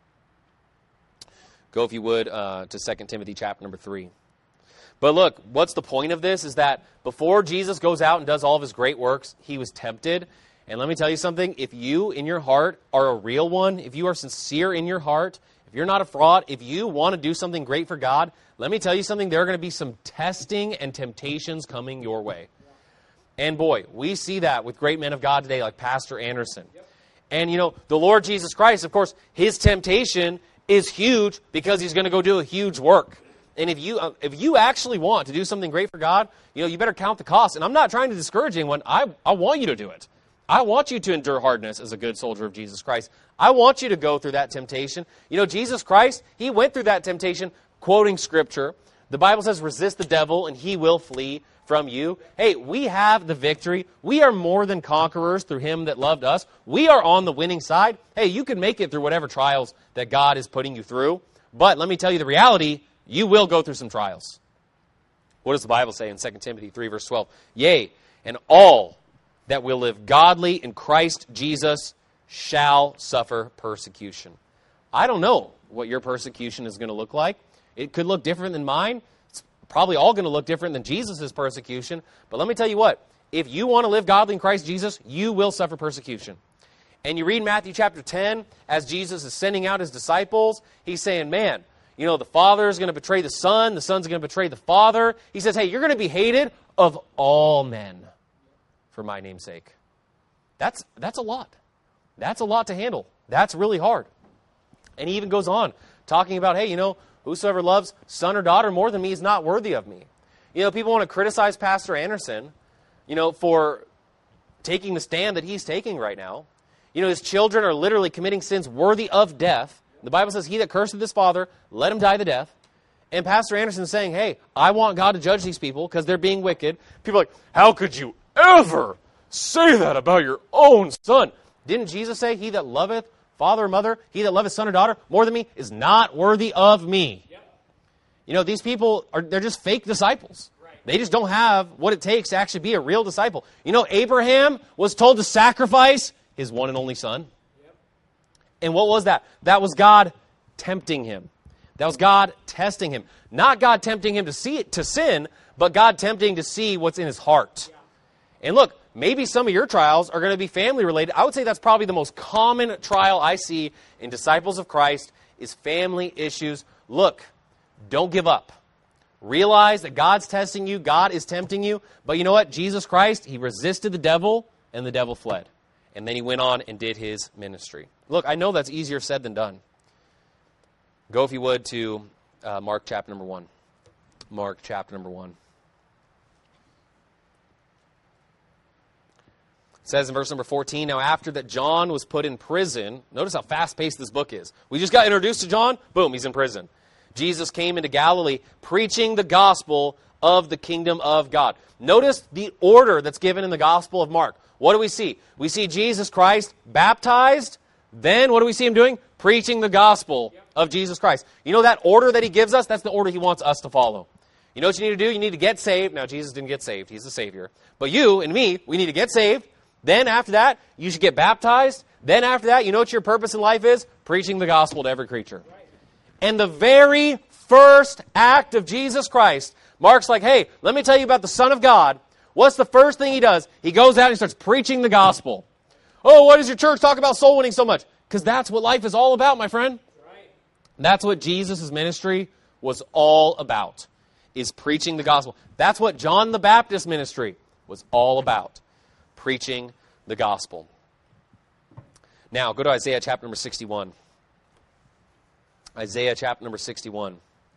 Go, if you would, uh, to Second Timothy chapter number three. But look, what's the point of this is that before Jesus goes out and does all of his great works, he was tempted. And let me tell you something, if you in your heart are a real one, if you are sincere in your heart, if you're not a fraud, if you want to do something great for God, let me tell you something, there are going to be some testing and temptations coming your way. And boy, we see that with great men of God today like Pastor Anderson. And you know, the Lord Jesus Christ, of course, his temptation is huge because he's going to go do a huge work. And if you uh, if you actually want to do something great for God, you know, you better count the cost. And I'm not trying to discourage anyone. I, I want you to do it. I want you to endure hardness as a good soldier of Jesus Christ. I want you to go through that temptation. You know, Jesus Christ, he went through that temptation quoting Scripture. The Bible says, resist the devil and he will flee from you. Hey, we have the victory. We are more than conquerors through him that loved us. We are on the winning side. Hey, you can make it through whatever trials that God is putting you through. But let me tell you the reality, you will go through some trials. What does the Bible say in Second Timothy three, verse twelve? Yea, and all that will live godly in Christ Jesus shall suffer persecution. I don't know what your persecution is going to look like. It could look different than mine. It's probably all going to look different than Jesus' persecution. But let me tell you what, if you want to live godly in Christ Jesus, you will suffer persecution. And you read Matthew chapter ten, as Jesus is sending out his disciples, he's saying, man, you know, the Father is going to betray the Son, the Son's going to betray the Father. He says, hey, you're going to be hated of all men for my name's sake. That's, that's a lot. That's a lot to handle. That's really hard. And he even goes on, talking about, hey, you know, whosoever loves son or daughter more than me is not worthy of me. You know, people want to criticize Pastor Anderson, you know, for taking the stand that he's taking right now. You know, his children are literally committing sins worthy of death. The Bible says, he that curseth his father, let him die the death. And Pastor Anderson is saying, hey, I want God to judge these people because they're being wicked. People are like, how could you ever say that about your own son? Didn't Jesus say, he that loveth father or mother, he that loveth son or daughter more than me is not worthy of me? Yep. You know, these people, are they're just fake disciples. Right. They just don't have what it takes to actually be a real disciple. You know, Abraham was told to sacrifice his one and only son. Yep. And what was that? That was God tempting him. That was God testing him. Not God tempting him to see it, to sin, but God tempting to see what's in his heart. Yeah. And look, maybe some of your trials are going to be family related. I would say that's probably the most common trial I see in disciples of Christ is family issues. Look, don't give up. Realize that God's testing you. God is tempting you. But you know what? Jesus Christ, he resisted the devil and the devil fled. And then he went on and did his ministry. Look, I know that's easier said than done. Go, if you would, to uh, Mark chapter number one. Mark chapter number one. It says in verse number fourteen, now after that John was put in prison, notice how fast-paced this book is. We just got introduced to John, boom, he's in prison. Jesus came into Galilee preaching the gospel of the kingdom of God. Notice the order that's given in the Gospel of Mark. What do we see? We see Jesus Christ baptized, then what do we see him doing? Preaching the gospel of Jesus Christ. You know that order that he gives us? That's the order he wants us to follow. You know what you need to do? You need to get saved. Now, Jesus didn't get saved. He's the Savior. But you and me, we need to get saved. Then after that, you should get baptized. Then after that, you know what your purpose in life is? Preaching the gospel to every creature. And the very first act of Jesus Christ, Mark's like, hey, let me tell you about the Son of God. What's the first thing he does? He goes out and he starts preaching the gospel. Oh, why does your church talk about soul winning so much? Because that's what life is all about, my friend. Right. That's what Jesus' ministry was all about, is preaching the gospel. That's what John the Baptist's ministry was all about, preaching the gospel. Now, go to Isaiah chapter number sixty-one. Isaiah chapter number sixty-one.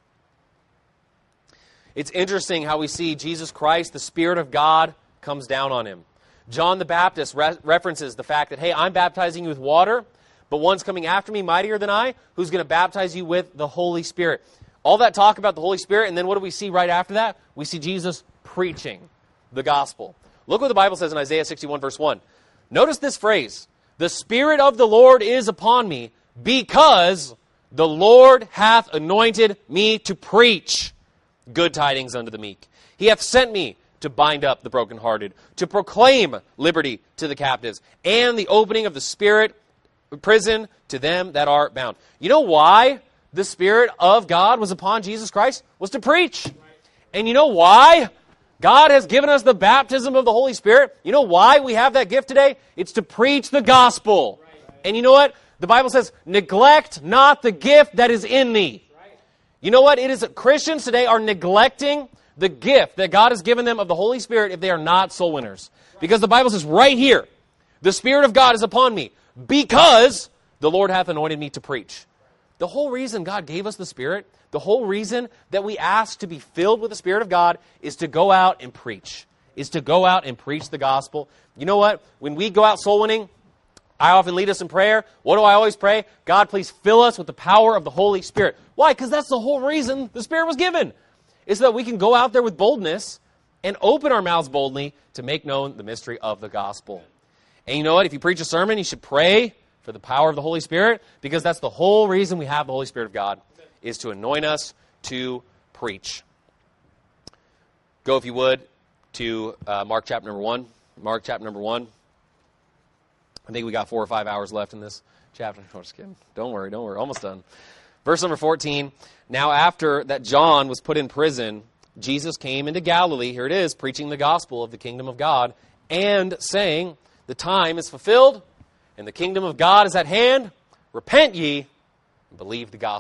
It's interesting how we see Jesus Christ, the Spirit of God, comes down on him. John the Baptist re- references the fact that, hey, I'm baptizing you with water, but one's coming after me, mightier than I, who's going to baptize you with the Holy Spirit. All that talk about the Holy Spirit, and then what do we see right after that? We see Jesus preaching the gospel. Look what the Bible says in Isaiah sixty-one, verse one. Notice this phrase, the Spirit of the Lord is upon me, because the Lord hath anointed me to preach good tidings unto the meek. He hath sent me to bind up the brokenhearted, to proclaim liberty to the captives, and the opening of the Spirit prison to them that are bound. You know why the Spirit of God was upon Jesus Christ? Was to preach. And you know why God has given us the baptism of the Holy Spirit? You know why we have that gift today? It's to preach the gospel. And you know what? The Bible says, neglect not the gift that is in thee. You know what? It is that Christians today are neglecting the gift that God has given them of the Holy Spirit if they are not soul winners. Because the Bible says right here, the Spirit of God is upon me because the Lord hath anointed me to preach. The whole reason God gave us the Spirit, the whole reason that we ask to be filled with the Spirit of God is to go out and preach, is to go out and preach the gospel. You know what? When we go out soul winning, I often lead us in prayer. What do I always pray? God, please fill us with the power of the Holy Spirit. Why? Because that's the whole reason the Spirit was given, is so that we can go out there with boldness and open our mouths boldly to make known the mystery of the gospel. And you know what? If you preach a sermon, you should pray for the power of the Holy Spirit, because that's the whole reason we have the Holy Spirit of God, is to anoint us to preach. Go, if you would, to uh, Mark chapter number one. Mark chapter number one. I think we got four or five hours left in this chapter. I'm just kidding. Don't worry, don't worry. Almost done. Verse number fourteen. Now after that John was put in prison, Jesus came into Galilee, here it is, preaching the gospel of the kingdom of God, and saying, the time is fulfilled, and the kingdom of God is at hand. Repent ye, and believe the gospel. Right.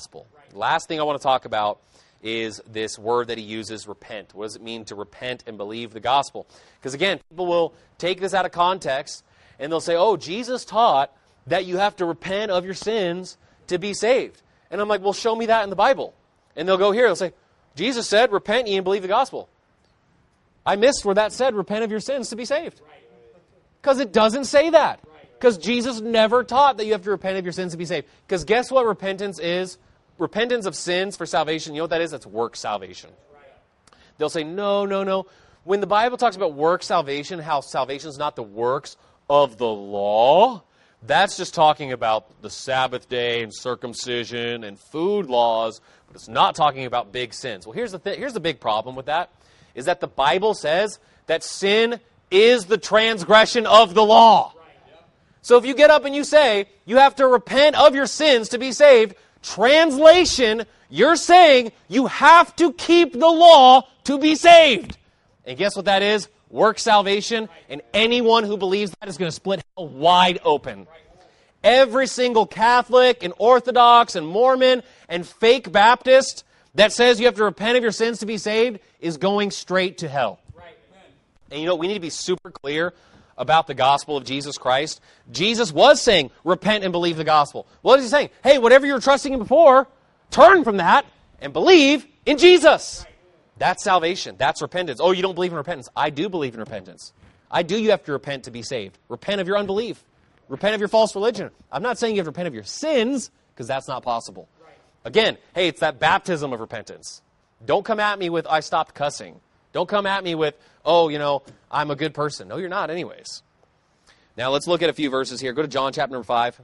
Last thing I want to talk about is this word that he uses, repent. What does it mean to repent and believe the gospel? Because again, people will take this out of context and they'll say, oh, Jesus taught that you have to repent of your sins to be saved. And I'm like, well, show me that in the Bible. And they'll go here, they'll say, Jesus said, repent ye and believe the gospel. I missed where that said, repent of your sins to be saved. Because it doesn't say that. Because Jesus never taught that you have to repent of your sins to be saved. Because guess what repentance is? Repentance of sins for salvation, you know what that is? That's work salvation. They'll say, no, no, no. When the Bible talks about work salvation, how salvation is not the works of the law, that's just talking about the Sabbath day and circumcision and food laws, but it's not talking about big sins. Well, here's the th- here's the big problem with that, is that the Bible says that sin is the transgression of the law. So if you get up and you say, you have to repent of your sins to be saved, translation, you're saying you have to keep the law to be saved. And guess what that is? Work salvation. And anyone who believes that is going to split hell wide open. Every single Catholic and Orthodox and Mormon and fake Baptist that says you have to repent of your sins to be saved is going straight to hell. And you know, we need to be super clear about the gospel of Jesus Christ. Jesus was saying, repent and believe the gospel. What is he saying? Hey, whatever you were trusting in before, turn from that and believe in Jesus. That's salvation. That's repentance. Oh, you don't believe in repentance. I do believe in repentance. I do you have to repent to be saved. Repent of your unbelief. Repent of your false religion. I'm not saying you have to repent of your sins, because that's not possible. Again, hey, it's that baptism of repentance. Don't come at me with, I stopped cussing. Don't come at me with, oh, you know, I'm a good person. No, you're not anyways. Now, let's look at a few verses here. Go to John chapter number five.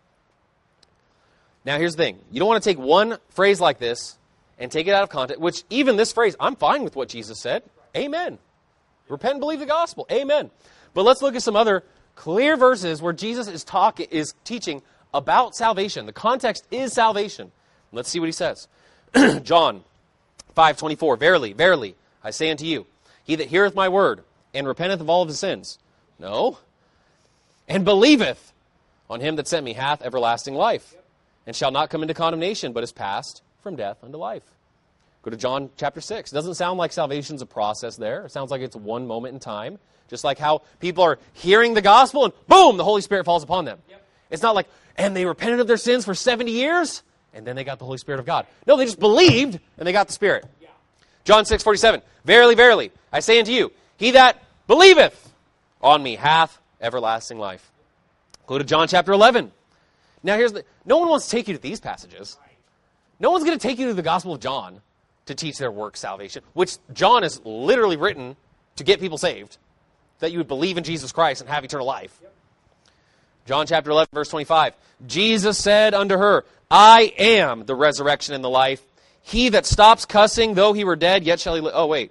Now, here's the thing. You don't want to take one phrase like this and take it out of context, which even this phrase, I'm fine with what Jesus said. Amen. Repent and believe the gospel. Amen. But let's look at some other clear verses where Jesus is talking, is teaching about salvation. The context is salvation. Let's see what he says. John five twenty-four. Verily, verily, I say unto you, he that heareth my word and repenteth of all of his sins, no, and believeth on him that sent me hath everlasting life, and shall not come into condemnation, but is passed from death unto life. Go to John chapter six. It doesn't sound like salvation's a process there. It sounds like it's one moment in time. Just like how people are hearing the gospel and boom, the Holy Spirit falls upon them. Yep. It's not like, and they repented of their sins for seventy years, and then they got the Holy Spirit of God. No, they just believed, and they got the Spirit. Yeah. John six forty-seven. Verily, verily, I say unto you, he that believeth on me hath everlasting life. Go to John chapter eleven. Now here's the, no one wants to take you to these passages. No one's going to take you to the Gospel of John to teach their work salvation, which John is literally written to get people saved, that you would believe in Jesus Christ and have eternal life. Yep. John chapter eleven, verse twenty-five. Jesus said unto her, I am the resurrection and the life. He that stops cussing, though he were dead, yet shall he live. Oh, wait.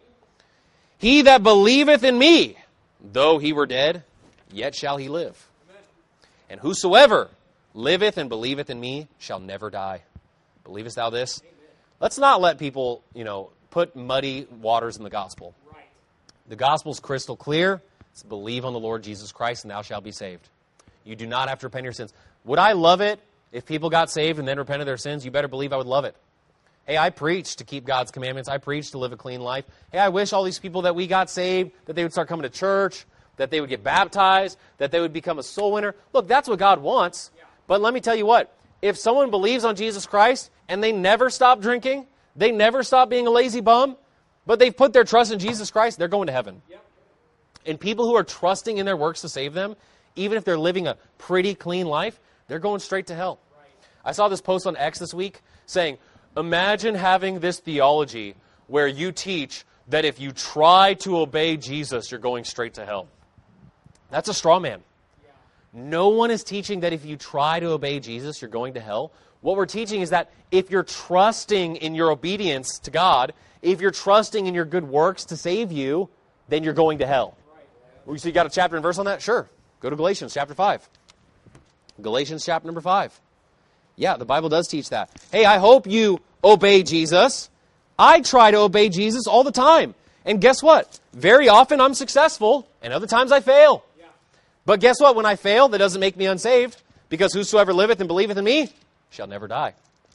He that believeth in me, though he were dead, yet shall he live. Amen. And whosoever liveth and believeth in me shall never die. Believest thou this? Amen. Let's not let people, you know, put muddy waters in the gospel. Right. The gospel's crystal clear. It's believe on the Lord Jesus Christ and thou shalt be saved. You do not have to repent of your sins. Would I love it if people got saved and then repented of their sins? You better believe I would love it. Hey, I preach to keep God's commandments. I preach to live a clean life. Hey, I wish all these people that we got saved, that they would start coming to church, that they would get baptized, that they would become a soul winner. Look, that's what God wants. Yeah. But let me tell you what. If someone believes on Jesus Christ and they never stop drinking, they never stop being a lazy bum, but they've put their trust in Jesus Christ, they're going to heaven. Yep. And people who are trusting in their works to save them, even if they're living a pretty clean life, they're going straight to hell. Right. I saw this post on X this week saying, imagine having this theology where you teach that if you try to obey Jesus, you're going straight to hell. That's a straw man. Yeah. No one is teaching that if you try to obey Jesus, you're going to hell. What we're teaching is that if you're trusting in your obedience to God, if you're trusting in your good works to save you, then you're going to hell. Right. Well, so you got a chapter and verse on that? Sure. Go to Galatians chapter five. Galatians chapter number five. Yeah, the Bible does teach that. Hey, I hope you obey Jesus. I try to obey Jesus all the time. And guess what? Very often I'm successful, and other times I fail. Yeah. But guess what? When I fail, that doesn't make me unsaved, because whosoever liveth and believeth in me shall never die.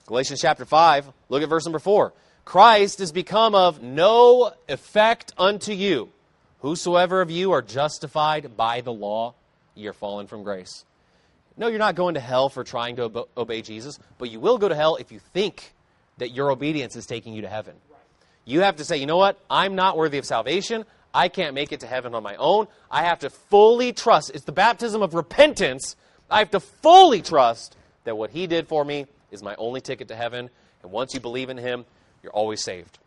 Galatians chapter five, look at verse number four. Christ is become of no effect unto you. Whosoever of you are justified by the law, ye are fallen from grace. No, you're not going to hell for trying to obe- obey Jesus, but you will go to hell if you think that your obedience is taking you to heaven. You have to say, you know what? I'm not worthy of salvation. I can't make it to heaven on my own. I have to fully trust. It's the baptism of repentance. I have to fully trust that what he did for me is my only ticket to heaven. And once you believe in him, you're always saved.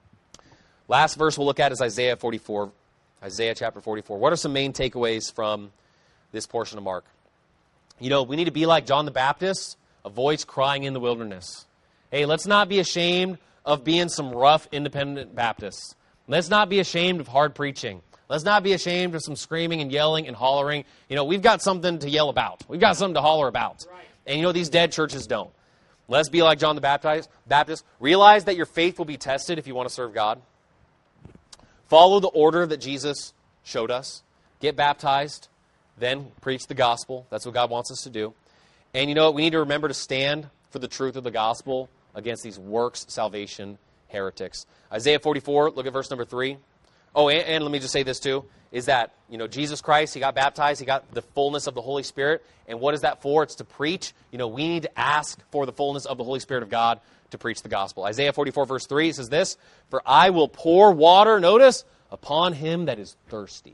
Last verse we'll look at is Isaiah forty-four. Isaiah chapter forty-four. What are some main takeaways from this portion of Mark? You know, we need to be like John the Baptist, a voice crying in the wilderness. Hey, let's not be ashamed of being some rough, independent Baptists. Let's not be ashamed of hard preaching. Let's not be ashamed of some screaming and yelling and hollering. You know, we've got something to yell about. We've got something to holler about. Right. And you know, these dead churches don't. Let's be like John the Baptist. Baptist. Realize that your faith will be tested if you want to serve God. Follow the order that Jesus showed us. Get baptized, then preach the gospel. That's what God wants us to do. And you know what? We need to remember to stand for the truth of the gospel against these works salvation heretics. Isaiah forty-four, look at verse number three. Oh, and, and let me just say this too, is that, you know, Jesus Christ, he got baptized, he got the fullness of the Holy Spirit. And what is that for? It's to preach. You know, we need to ask for the fullness of the Holy Spirit of God to preach the gospel. Isaiah forty-four, verse three says this, for I will pour water, notice, upon him that is thirsty,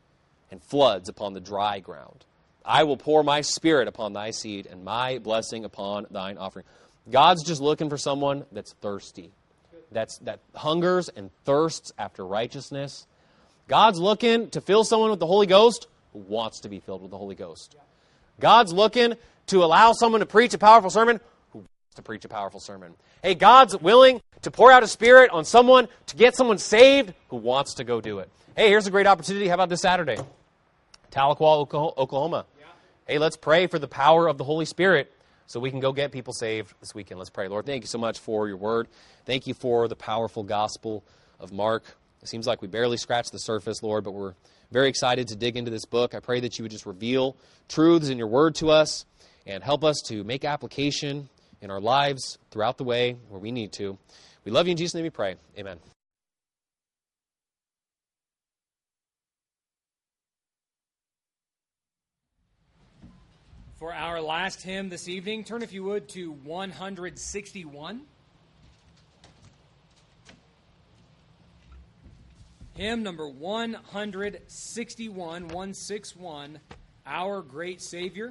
and floods upon the dry ground. I will pour my spirit upon thy seed, and my blessing upon thine offering. God's just looking for someone that's thirsty, that's that hungers and thirsts after righteousness. God's looking to fill someone with the Holy Ghost who wants to be filled with the Holy Ghost. God's looking to allow someone to preach a powerful sermon who wants to preach a powerful sermon. Hey, God's willing to pour out His Spirit on someone to get someone saved who wants to go do it. Hey, here's a great opportunity. How about this Saturday? Tahlequah, Oklahoma. Yeah. Hey, let's pray for the power of the Holy Spirit so we can go get people saved this weekend. Let's pray. Lord, thank you so much for your word. Thank you for the powerful gospel of Mark. It seems like we barely scratched the surface, Lord, but we're very excited to dig into this book. I pray that you would just reveal truths in your word to us and help us to make application in our lives throughout the way where we need to. We love you in Jesus' name we pray. Amen. For our last hymn this evening, turn, if you would, to one sixty-one. Hymn number one sixty-one, one sixty-one, Our Great Savior.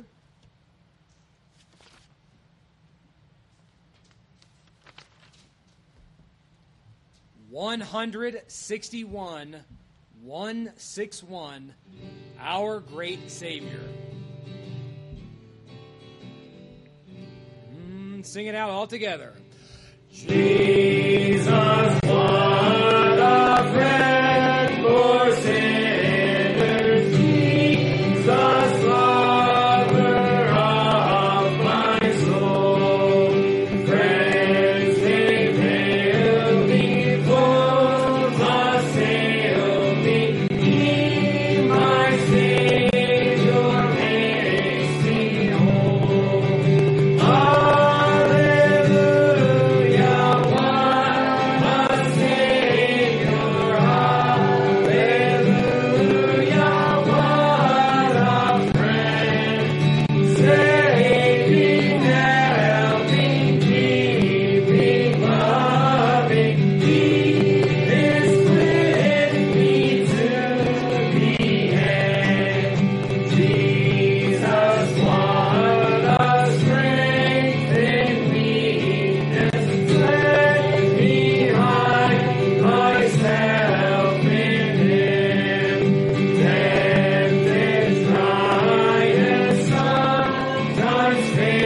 one sixty-one, one sixty-one, Our Great Savior. Sing it out all together. Jesus, what a friend for sinners, Jesus, lover of my soul. Friends, they fail me, foes assail me, He, my Savior, makes me whole. Ah, Faith.